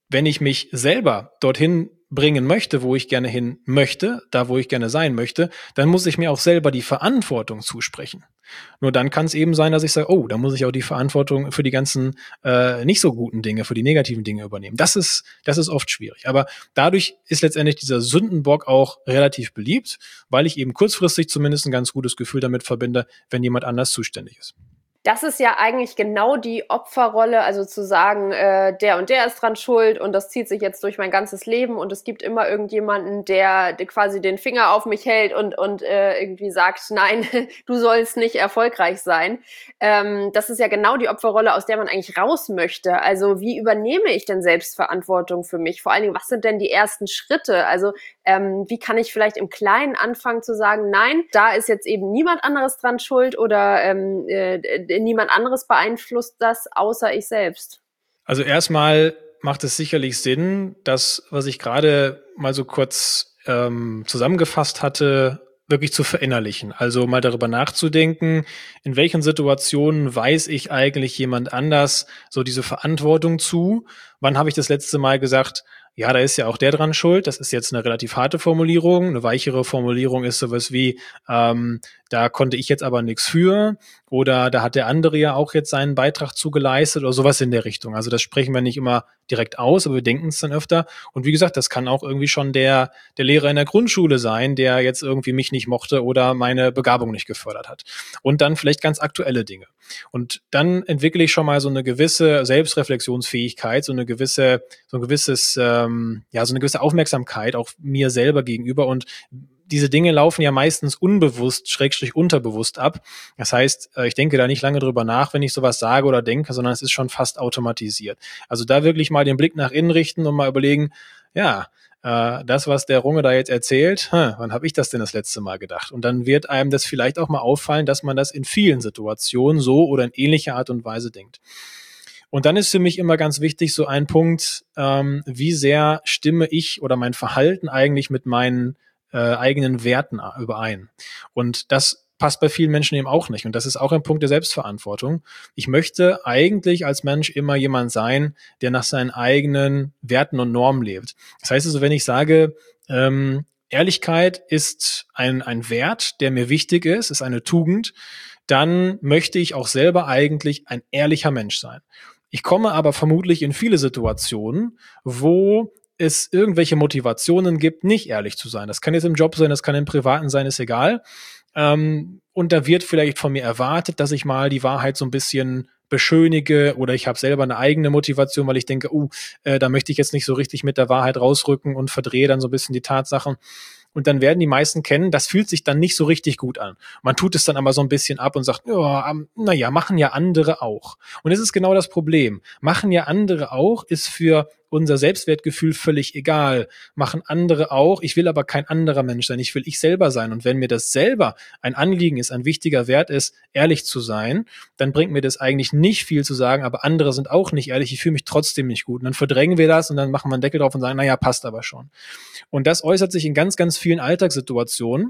[SPEAKER 1] wenn ich mich selber dorthin bringen möchte, wo ich gerne hin möchte, da wo ich gerne sein möchte, dann muss ich mir auch selber die Verantwortung zusprechen. Nur dann kann es eben sein, dass ich sage, oh, da muss ich auch die Verantwortung für die ganzen nicht so guten Dinge, für die negativen Dinge übernehmen. Das ist oft schwierig. Aber dadurch ist letztendlich dieser Sündenbock auch relativ beliebt, weil ich eben kurzfristig zumindest ein ganz gutes Gefühl damit verbinde, wenn jemand anders zuständig ist.
[SPEAKER 3] Das ist ja eigentlich genau die Opferrolle, also zu sagen, der und der ist dran schuld und das zieht sich jetzt durch mein ganzes Leben und es gibt immer irgendjemanden, der quasi den Finger auf mich hält und irgendwie sagt, nein, du sollst nicht erfolgreich sein. Das ist ja genau die Opferrolle, aus der man eigentlich raus möchte. Also wie übernehme ich denn Selbstverantwortung für mich? Vor allen Dingen, was sind denn die ersten Schritte? Also wie kann ich vielleicht im Kleinen anfangen zu sagen, nein, da ist jetzt eben niemand anderes dran schuld oder niemand anderes beeinflusst das, außer ich selbst.
[SPEAKER 1] Also erstmal macht es sicherlich Sinn, das, was ich gerade mal so kurz zusammengefasst hatte, wirklich zu verinnerlichen. Also mal darüber nachzudenken, in welchen Situationen weiß ich eigentlich jemand anders so diese Verantwortung zu? Wann habe ich das letzte Mal gesagt, ja, da ist ja auch der dran schuld. Das ist jetzt eine relativ harte Formulierung. Eine weichere Formulierung ist sowas wie, da konnte ich jetzt aber nichts für oder da hat der andere ja auch jetzt seinen Beitrag zugeleistet oder sowas in der Richtung. Also das sprechen wir nicht immer direkt aus, aber wir denken es dann öfter. Und wie gesagt, das kann auch irgendwie schon der Lehrer in der Grundschule sein, der jetzt irgendwie mich nicht mochte oder meine Begabung nicht gefördert hat. Und dann vielleicht ganz aktuelle Dinge. Und dann entwickle ich schon mal so eine gewisse Selbstreflexionsfähigkeit, so eine gewisse Aufmerksamkeit auch mir selber gegenüber. Und diese Dinge laufen ja meistens unbewusst, / unterbewusst ab. Das heißt, ich denke da nicht lange drüber nach, wenn ich sowas sage oder denke, sondern es ist schon fast automatisiert. Also da wirklich mal den Blick nach innen richten und mal überlegen, ja, das, was der Runge da jetzt erzählt, wann habe ich das denn das letzte Mal gedacht? Und dann wird einem das vielleicht auch mal auffallen, dass man das in vielen Situationen so oder in ähnlicher Art und Weise denkt. Und dann ist für mich immer ganz wichtig so ein Punkt, wie sehr stimme ich oder mein Verhalten eigentlich mit meinen eigenen Werten überein. Und das passt bei vielen Menschen eben auch nicht. Und das ist auch ein Punkt der Selbstverantwortung. Ich möchte eigentlich als Mensch immer jemand sein, der nach seinen eigenen Werten und Normen lebt. Das heißt also, wenn ich sage, Ehrlichkeit ist ein Wert, der mir wichtig ist eine Tugend, dann möchte ich auch selber eigentlich ein ehrlicher Mensch sein. Ich komme aber vermutlich in viele Situationen, wo es irgendwelche Motivationen gibt, nicht ehrlich zu sein. Das kann jetzt im Job sein, das kann im Privaten sein, ist egal. Und da wird vielleicht von mir erwartet, dass ich mal die Wahrheit so ein bisschen beschönige oder ich habe selber eine eigene Motivation, weil ich denke, da möchte ich jetzt nicht so richtig mit der Wahrheit rausrücken und verdrehe dann so ein bisschen die Tatsachen. Und dann werden die meisten kennen, das fühlt sich dann nicht so richtig gut an. Man tut es dann aber so ein bisschen ab und sagt, naja, machen ja andere auch. Und das ist genau das Problem. Machen ja andere auch, ist für unser Selbstwertgefühl völlig egal. Machen andere auch, ich will aber kein anderer Mensch sein, ich will ich selber sein. Und wenn mir das selber ein Anliegen ist, ein wichtiger Wert ist, ehrlich zu sein, dann bringt mir das eigentlich nicht viel zu sagen, aber andere sind auch nicht ehrlich, ich fühle mich trotzdem nicht gut. Und dann verdrängen wir das und dann machen wir einen Deckel drauf und sagen, naja, passt aber schon. Und das äußert sich in ganz, ganz vielen Alltagssituationen.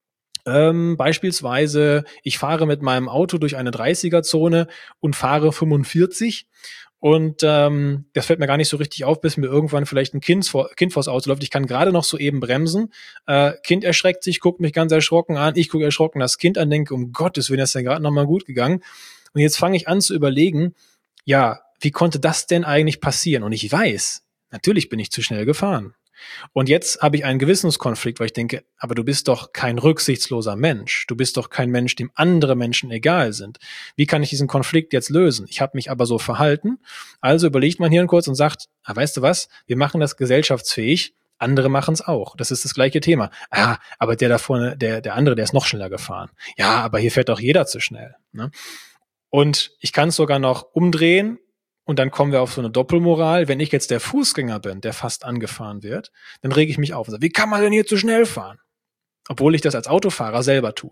[SPEAKER 1] Beispielsweise, ich fahre mit meinem Auto durch eine 30er-Zone und fahre 45 und das fällt mir gar nicht so richtig auf, bis mir irgendwann vielleicht ein Kind vors Auto läuft. Ich kann gerade noch so eben bremsen. Kind erschreckt sich, guckt mich ganz erschrocken an. Ich gucke erschrocken das Kind an, denke, um Gottes Willen, das ist ja gerade noch mal gut gegangen. Und jetzt fange ich an zu überlegen, ja, wie konnte das denn eigentlich passieren? Und ich weiß, natürlich bin ich zu schnell gefahren. Und jetzt habe ich einen Gewissenskonflikt, weil ich denke, aber du bist doch kein rücksichtsloser Mensch. Du bist doch kein Mensch, dem andere Menschen egal sind. Wie kann ich diesen Konflikt jetzt lösen? Ich habe mich aber so verhalten. Also überlegt man hier kurz und sagt, weißt du was, wir machen das gesellschaftsfähig. Andere machen es auch. Das ist das gleiche Thema. Aber der da vorne, der andere, der ist noch schneller gefahren. Ja, aber hier fährt doch jeder zu schnell. Ne? Und ich kann es sogar noch umdrehen. Und dann kommen wir auf so eine Doppelmoral. Wenn ich jetzt der Fußgänger bin, der fast angefahren wird, dann rege ich mich auf und sage, wie kann man denn hier zu schnell fahren? Obwohl ich das als Autofahrer selber tue.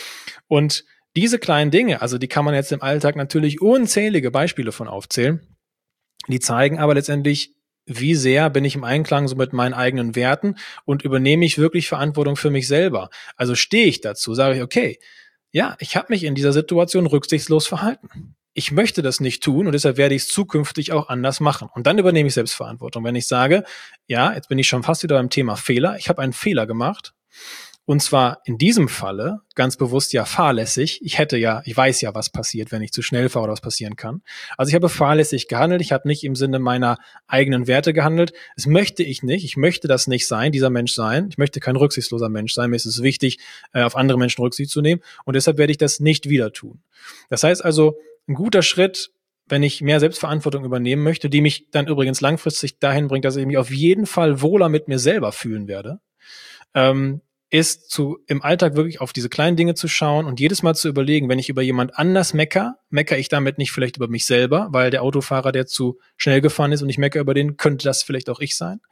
[SPEAKER 1] Und diese kleinen Dinge, also die kann man jetzt im Alltag natürlich unzählige Beispiele von aufzählen, die zeigen aber letztendlich, wie sehr bin ich im Einklang so mit meinen eigenen Werten und übernehme ich wirklich Verantwortung für mich selber. Also stehe ich dazu, sage ich, okay, ja, ich habe mich in dieser Situation rücksichtslos verhalten. ich möchte das nicht tun und deshalb werde ich es zukünftig auch anders machen. Und dann übernehme ich Selbstverantwortung. Wenn ich sage, ja, jetzt bin ich schon fast wieder beim Thema Fehler, ich habe einen Fehler gemacht, und zwar in diesem Falle ganz bewusst ja fahrlässig. Ich weiß ja, was passiert, wenn ich zu schnell fahre oder was passieren kann. Also ich habe fahrlässig gehandelt. Ich habe nicht im Sinne meiner eigenen Werte gehandelt. Das möchte ich nicht. Ich möchte das nicht sein, dieser Mensch sein. Ich möchte kein rücksichtsloser Mensch sein. Mir ist es wichtig, auf andere Menschen Rücksicht zu nehmen. Und deshalb werde ich das nicht wieder tun. Das heißt also, ein guter Schritt, wenn ich mehr Selbstverantwortung übernehmen möchte, die mich dann übrigens langfristig dahin bringt, dass ich mich auf jeden Fall wohler mit mir selber fühlen werde, ist im Alltag wirklich auf diese kleinen Dinge zu schauen und jedes Mal zu überlegen, wenn ich über jemand anders meckere ich damit nicht vielleicht über mich selber, weil der Autofahrer, der zu schnell gefahren ist und ich meckere über den, könnte das vielleicht auch ich sein.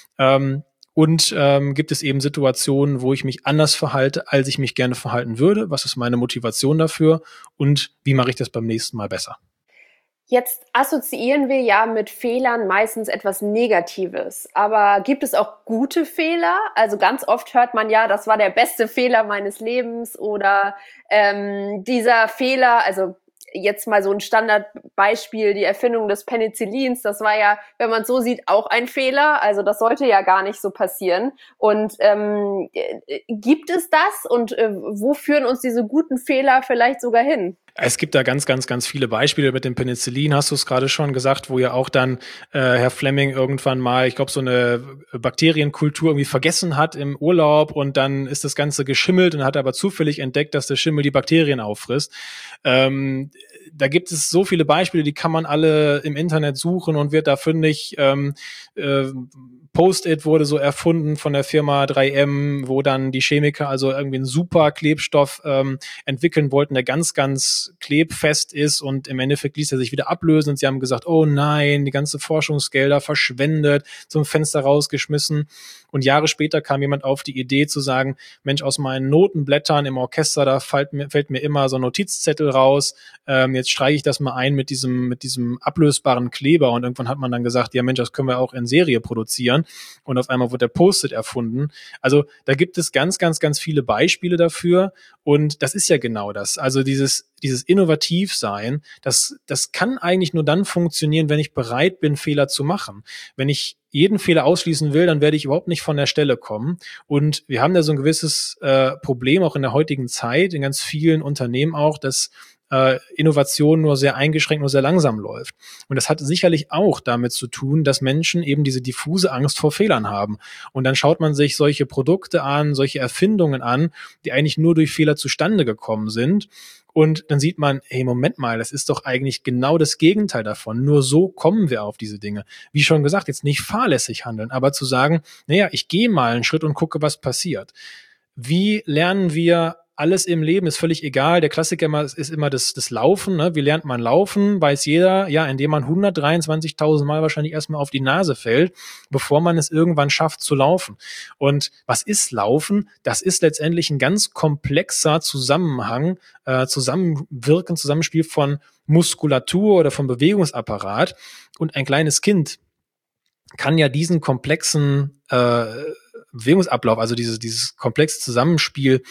[SPEAKER 1] Gibt es eben Situationen, wo ich mich anders verhalte, als ich mich gerne verhalten würde? Was ist meine Motivation dafür? Und wie mache ich das beim nächsten Mal besser?
[SPEAKER 3] Jetzt assoziieren wir ja mit Fehlern meistens etwas Negatives. Aber gibt es auch gute Fehler? Also ganz oft hört man ja, das war der beste Fehler meines Lebens oder dieser Fehler, also jetzt mal so ein Standardbeispiel, die Erfindung des Penicillins, das war ja, wenn man es so sieht, auch ein Fehler. Also das sollte ja gar nicht so passieren. Und gibt es das? Und wo führen uns diese guten Fehler vielleicht sogar hin?
[SPEAKER 1] Es gibt da ganz, ganz, ganz viele Beispiele. Mit dem Penicillin hast du es gerade schon gesagt, wo ja auch dann Herr Fleming irgendwann mal, ich glaube, so eine Bakterienkultur irgendwie vergessen hat im Urlaub und dann ist das Ganze geschimmelt und hat aber zufällig entdeckt, dass der Schimmel die Bakterien auffrisst. Da gibt es so viele Beispiele, die kann man alle im Internet suchen und wird da fündig. Post-it wurde so erfunden von der Firma 3M, wo dann die Chemiker also irgendwie einen super Klebstoff entwickeln wollten, der ganz, ganz klebfest ist und im Endeffekt ließ er sich wieder ablösen und sie haben gesagt, oh nein, die ganze Forschungsgelder verschwendet, zum Fenster rausgeschmissen. Und Jahre später kam jemand auf die Idee zu sagen, Mensch, aus meinen Notenblättern im Orchester, da fällt mir immer so ein Notizzettel raus, jetzt streiche ich das mal ein mit diesem ablösbaren Kleber und irgendwann hat man dann gesagt, ja Mensch, das können wir auch in Serie produzieren und auf einmal wurde der Post-it erfunden. Also da gibt es ganz, ganz, ganz viele Beispiele dafür und das ist ja genau das. Also dieses Innovativsein, das kann eigentlich nur dann funktionieren, wenn ich bereit bin, Fehler zu machen. Wenn ich jeden Fehler ausschließen will, dann werde ich überhaupt nicht von der Stelle kommen. Und wir haben da so ein gewisses Problem auch in der heutigen Zeit, in ganz vielen Unternehmen auch, dass Innovation nur sehr eingeschränkt, nur sehr langsam läuft. Und das hat sicherlich auch damit zu tun, dass Menschen eben diese diffuse Angst vor Fehlern haben. Und dann schaut man sich solche Produkte an, solche Erfindungen an, die eigentlich nur durch Fehler zustande gekommen sind. Und dann sieht man, hey, Moment mal, das ist doch eigentlich genau das Gegenteil davon. Nur so kommen wir auf diese Dinge. Wie schon gesagt, jetzt nicht fahrlässig handeln, aber zu sagen, naja, ich gehe mal einen Schritt und gucke, was passiert. Wie lernen wir alles im Leben? Ist völlig egal. Der Klassiker ist immer das Laufen. Ne? Wie lernt man laufen? Weiß jeder, ja, indem man 123.000 Mal wahrscheinlich erstmal auf die Nase fällt, bevor man es irgendwann schafft zu laufen. Und was ist Laufen? Das ist letztendlich ein ganz komplexer Zusammenhang, Zusammenspiel von Muskulatur oder vom Bewegungsapparat. Und ein kleines Kind kann ja diesen komplexen Bewegungsablauf, also dieses komplexe Zusammenspiel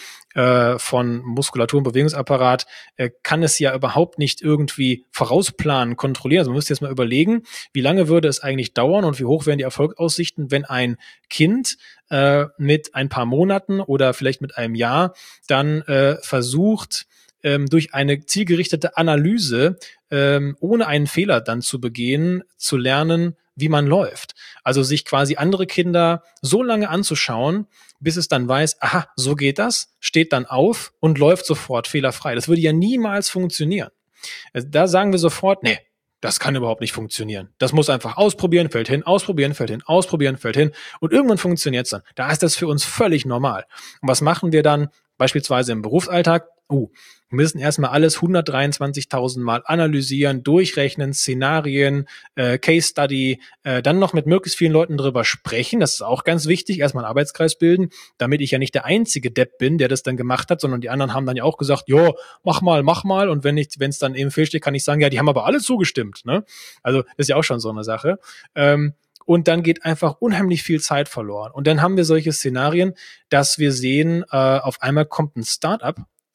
[SPEAKER 1] von Muskulatur und Bewegungsapparat, kann es ja überhaupt nicht irgendwie vorausplanen, kontrollieren. Also man müsste jetzt mal überlegen, wie lange würde es eigentlich dauern und wie hoch wären die Erfolgsaussichten, wenn ein Kind mit ein paar Monaten oder vielleicht mit einem Jahr dann versucht, durch eine zielgerichtete Analyse, ohne einen Fehler dann zu begehen, zu lernen, wie man läuft. Also sich quasi andere Kinder so lange anzuschauen, bis es dann weiß, aha, so geht das, steht dann auf und läuft sofort fehlerfrei. Das würde ja niemals funktionieren. Da sagen wir sofort, nee, das kann überhaupt nicht funktionieren. Das muss einfach ausprobieren, fällt hin, ausprobieren, fällt hin, ausprobieren, fällt hin. Und irgendwann funktioniert es dann. Da ist das für uns völlig normal. Und was machen wir dann beispielsweise im Berufsalltag? Wir müssen erstmal alles 123.000 Mal analysieren, durchrechnen, Szenarien, Case Study, dann noch mit möglichst vielen Leuten drüber sprechen. Das ist auch ganz wichtig. Erstmal einen Arbeitskreis bilden, damit ich ja nicht der einzige Depp bin, der das dann gemacht hat, sondern die anderen haben dann ja auch gesagt, jo, mach mal. Und wenn es dann eben fehlsteht, kann ich sagen, ja, die haben aber alle zugestimmt. Ne? Also das ist ja auch schon so eine Sache. Und dann geht einfach unheimlich viel Zeit verloren. Und dann haben wir solche Szenarien, dass wir sehen, auf einmal kommt ein Startup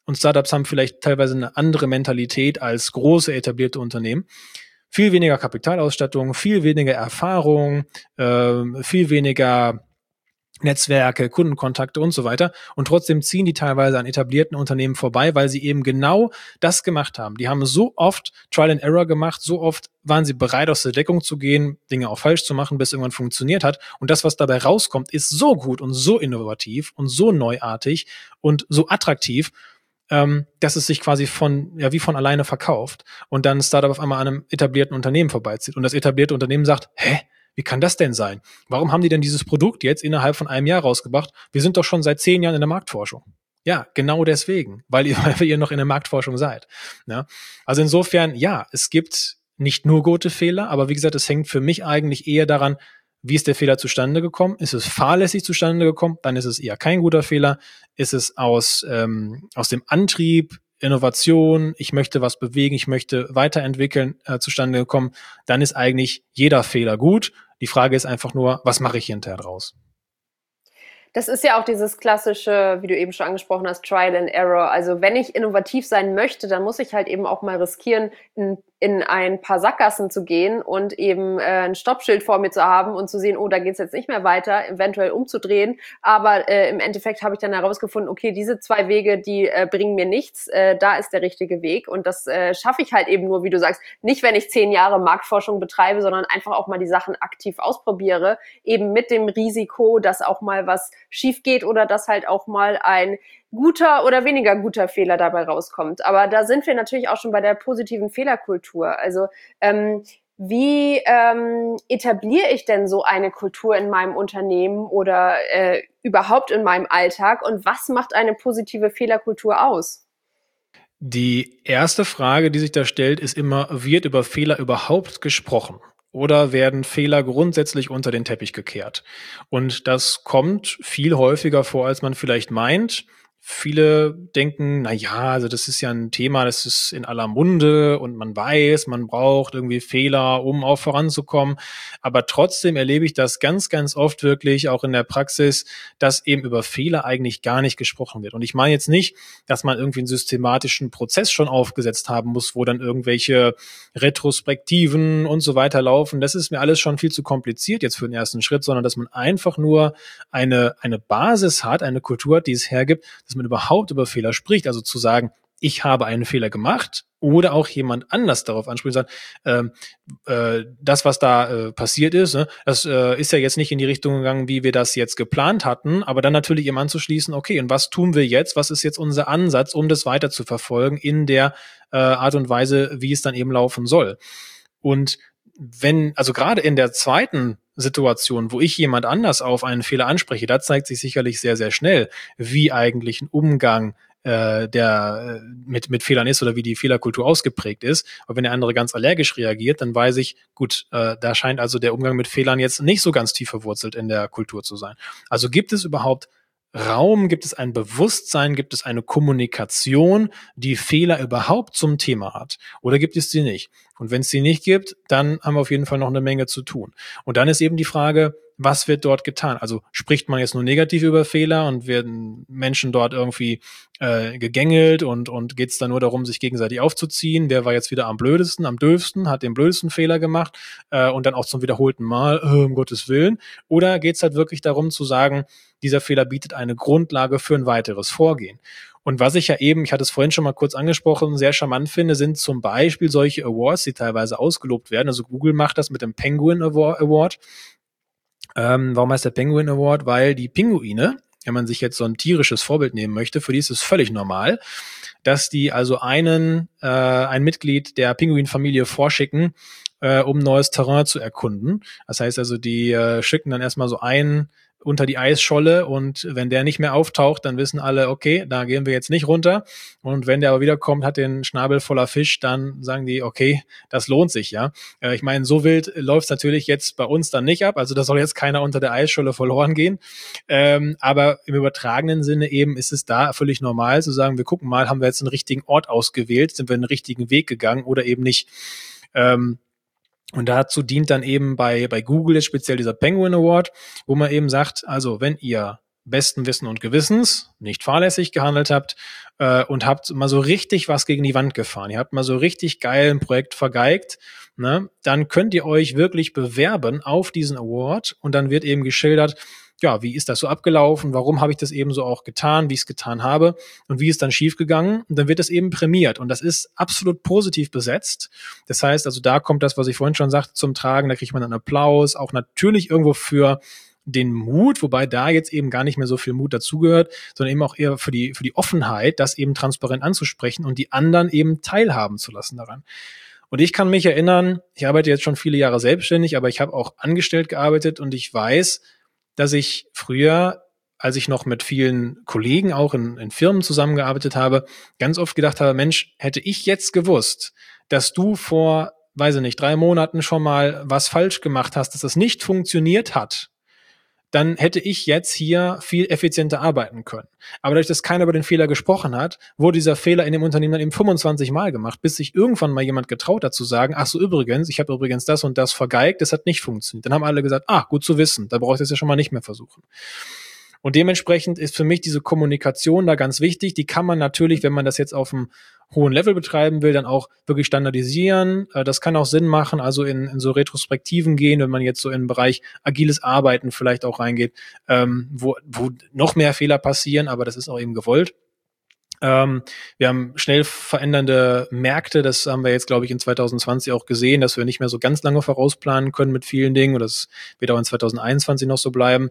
[SPEAKER 1] und Startups haben vielleicht teilweise eine andere Mentalität als große etablierte Unternehmen. Viel weniger Kapitalausstattung, viel weniger Erfahrung, viel weniger Netzwerke, Kundenkontakte und so weiter. Und trotzdem ziehen die teilweise an etablierten Unternehmen vorbei, weil sie eben genau das gemacht haben. Die haben so oft Trial and Error gemacht, so oft waren sie bereit, aus der Deckung zu gehen, Dinge auch falsch zu machen, bis irgendwann funktioniert hat. Und das, was dabei rauskommt, ist so gut und so innovativ und so neuartig und so attraktiv, dass es sich quasi wie von alleine verkauft und dann ein Startup auf einmal an einem etablierten Unternehmen vorbeizieht. Und das etablierte Unternehmen sagt, wie kann das denn sein? Warum haben die denn dieses Produkt jetzt innerhalb von einem Jahr rausgebracht? Wir sind doch schon seit 10 Jahren in der Marktforschung. Ja, genau deswegen, weil ihr noch in der Marktforschung seid. Ja? Also insofern, ja, es gibt nicht nur gute Fehler, aber wie gesagt, es hängt für mich eigentlich eher daran, wie ist der Fehler zustande gekommen? Ist es fahrlässig zustande gekommen? Dann ist es eher kein guter Fehler. Ist es aus dem Antrieb, Innovation, ich möchte was bewegen, ich möchte weiterentwickeln, zustande gekommen, dann ist eigentlich jeder Fehler gut. Die Frage ist einfach nur, was mache ich hinterher draus?
[SPEAKER 3] Das ist ja auch dieses klassische, wie du eben schon angesprochen hast, Trial and Error. Also wenn ich innovativ sein möchte, dann muss ich halt eben auch mal riskieren, in ein paar Sackgassen zu gehen und eben ein Stoppschild vor mir zu haben und zu sehen, oh, da geht's jetzt nicht mehr weiter, eventuell umzudrehen. Aber im Endeffekt habe ich dann herausgefunden, okay, diese 2 Wege, die bringen mir nichts. Da ist der richtige Weg. Und das schaffe ich halt eben nur, wie du sagst, nicht, wenn ich 10 Jahre Marktforschung betreibe, sondern einfach auch mal die Sachen aktiv ausprobiere, eben mit dem Risiko, dass auch mal was schief geht oder dass halt auch mal ein guter oder weniger guter Fehler dabei rauskommt. Aber da sind wir natürlich auch schon bei der positiven Fehlerkultur. Also wie etabliere ich denn so eine Kultur in meinem Unternehmen oder überhaupt in meinem Alltag und was macht eine positive Fehlerkultur aus?
[SPEAKER 1] Die erste Frage, die sich da stellt, ist immer, wird über Fehler überhaupt gesprochen? Oder werden Fehler grundsätzlich unter den Teppich gekehrt? Und das kommt viel häufiger vor, als man vielleicht meint. Viele denken, na ja, also das ist ja ein Thema, das ist in aller Munde und man weiß, man braucht irgendwie Fehler, um auch voranzukommen. Aber trotzdem erlebe ich das ganz, ganz oft wirklich auch in der Praxis, dass eben über Fehler eigentlich gar nicht gesprochen wird. Und ich meine jetzt nicht, dass man irgendwie einen systematischen Prozess schon aufgesetzt haben muss, wo dann irgendwelche Retrospektiven und so weiter laufen. Das ist mir alles schon viel zu kompliziert jetzt für den ersten Schritt, sondern dass man einfach nur eine Basis hat, eine Kultur hat, die es hergibt, dass man überhaupt über Fehler spricht, also zu sagen, ich habe einen Fehler gemacht oder auch jemand anders darauf anspricht und sagt, das, was da passiert ist, ne, das ist ja jetzt nicht in die Richtung gegangen, wie wir das jetzt geplant hatten, aber dann natürlich eben anzuschließen, okay, und was tun wir jetzt, was ist jetzt unser Ansatz, um das weiter zu verfolgen in der Art und Weise, wie es dann eben laufen soll. Und also gerade in der zweiten Situation, wo ich jemand anders auf einen Fehler anspreche, da zeigt sich sicherlich sehr, sehr schnell, wie eigentlich ein Umgang mit Fehlern ist oder wie die Fehlerkultur ausgeprägt ist. Aber wenn der andere ganz allergisch reagiert, dann weiß ich, gut, da scheint also der Umgang mit Fehlern jetzt nicht so ganz tief verwurzelt in der Kultur zu sein. Also gibt es überhaupt Raum, gibt es ein Bewusstsein, gibt es eine Kommunikation, die Fehler überhaupt zum Thema hat? Oder gibt es die nicht? Und wenn es die nicht gibt, dann haben wir auf jeden Fall noch eine Menge zu tun. Und dann ist eben die Frage, was wird dort getan? Also spricht man jetzt nur negativ über Fehler und werden Menschen dort irgendwie gegängelt und geht es dann nur darum, sich gegenseitig aufzuziehen? Wer war jetzt wieder am blödesten, am döfsten, hat den blödesten Fehler gemacht und dann auch zum wiederholten Mal, um Gottes Willen? Oder geht es halt wirklich darum zu sagen, dieser Fehler bietet eine Grundlage für ein weiteres Vorgehen? Und was ich ja eben, ich hatte es vorhin schon mal kurz angesprochen, sehr charmant finde, sind zum Beispiel solche Awards, die teilweise ausgelobt werden. Also Google macht das mit dem Penguin Award. Warum heißt der Penguin Award? Weil die Pinguine, wenn man sich jetzt so ein tierisches Vorbild nehmen möchte, für die ist es völlig normal, dass die also ein Mitglied der Pinguinfamilie vorschicken, um neues Terrain zu erkunden. Das heißt also, die schicken dann erstmal so einen unter die Eisscholle und wenn der nicht mehr auftaucht, dann wissen alle, okay, da gehen wir jetzt nicht runter. Und wenn der aber wiederkommt, hat den Schnabel voller Fisch, dann sagen die, okay, das lohnt sich, ja. Ich meine, so wild läuft es natürlich jetzt bei uns dann nicht ab. Also da soll jetzt keiner unter der Eisscholle verloren gehen. Aber im übertragenen Sinne eben ist es da völlig normal zu sagen, wir gucken mal, haben wir jetzt einen richtigen Ort ausgewählt, sind wir einen richtigen Weg gegangen oder eben nicht. Und dazu dient dann eben bei Google jetzt speziell dieser Penguin Award, wo man eben sagt, also wenn ihr besten Wissen und Gewissens nicht fahrlässig gehandelt habt und habt mal so richtig was gegen die Wand gefahren, ihr habt mal so richtig geil ein Projekt vergeigt, ne, dann könnt ihr euch wirklich bewerben auf diesen Award und dann wird eben geschildert, ja, wie ist das so abgelaufen, warum habe ich das eben so auch getan, wie ich es getan habe und wie ist dann schiefgegangen und dann wird das eben prämiert und das ist absolut positiv besetzt. Das heißt, also da kommt das, was ich vorhin schon sagte, zum Tragen, da kriegt man einen Applaus, auch natürlich irgendwo für den Mut, wobei da jetzt eben gar nicht mehr so viel Mut dazugehört, sondern eben auch eher für die Offenheit, das eben transparent anzusprechen und die anderen eben teilhaben zu lassen daran. Und ich kann mich erinnern, ich arbeite jetzt schon viele Jahre selbstständig, aber ich habe auch angestellt gearbeitet und ich weiß, dass ich früher, als ich noch mit vielen Kollegen auch in Firmen zusammengearbeitet habe, ganz oft gedacht habe, Mensch, hätte ich jetzt gewusst, dass du vor, weiß ich nicht, 3 Monaten schon mal was falsch gemacht hast, dass das nicht funktioniert hat, dann hätte ich jetzt hier viel effizienter arbeiten können. Aber dadurch, dass keiner über den Fehler gesprochen hat, wurde dieser Fehler in dem Unternehmen dann eben 25 Mal gemacht, bis sich irgendwann mal jemand getraut hat zu sagen, ach so übrigens, ich habe übrigens das und das vergeigt, das hat nicht funktioniert. Dann haben alle gesagt, gut zu wissen, da brauche ich das ja schon mal nicht mehr versuchen. Und dementsprechend ist für mich diese Kommunikation da ganz wichtig. Die kann man natürlich, wenn man das jetzt auf einem hohen Level betreiben will, dann auch wirklich standardisieren. Das kann auch Sinn machen, also in so Retrospektiven gehen, wenn man jetzt so in den Bereich agiles Arbeiten vielleicht auch reingeht, wo noch mehr Fehler passieren, aber das ist auch eben gewollt. Wir haben schnell verändernde Märkte, das haben wir jetzt, glaube ich, in 2020 auch gesehen, dass wir nicht mehr so ganz lange vorausplanen können mit vielen Dingen und das wird auch in 2021 noch so bleiben.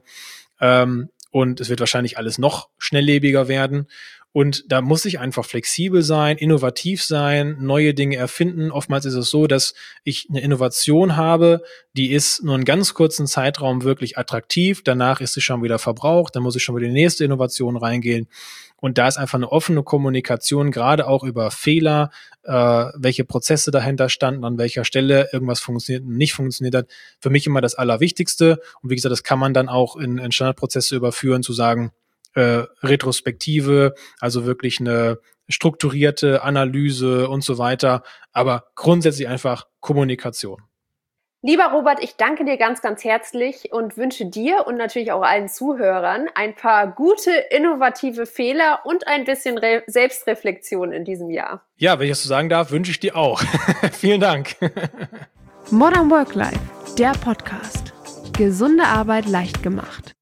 [SPEAKER 1] Und es wird wahrscheinlich alles noch schnelllebiger werden. Und da muss ich einfach flexibel sein, innovativ sein, neue Dinge erfinden. Oftmals ist es so, dass ich eine Innovation habe, die ist nur einen ganz kurzen Zeitraum wirklich attraktiv. Danach ist sie schon wieder verbraucht. Dann muss ich schon wieder in die nächste Innovation reingehen. Und da ist einfach eine offene Kommunikation, gerade auch über Fehler, welche Prozesse dahinter standen, an welcher Stelle irgendwas funktioniert und nicht funktioniert hat, für mich immer das Allerwichtigste. Und wie gesagt, das kann man dann auch in Standardprozesse überführen, zu sagen, Retrospektive, also wirklich eine strukturierte Analyse und so weiter, aber grundsätzlich einfach Kommunikation.
[SPEAKER 3] Lieber Robert, ich danke dir ganz, ganz herzlich und wünsche dir und natürlich auch allen Zuhörern ein paar gute, innovative Fehler und ein bisschen Selbstreflexion in diesem Jahr.
[SPEAKER 1] Ja, wenn ich das so sagen darf, wünsche ich dir auch. Vielen Dank.
[SPEAKER 2] Modern Work Life, der Podcast. Gesunde Arbeit leicht gemacht.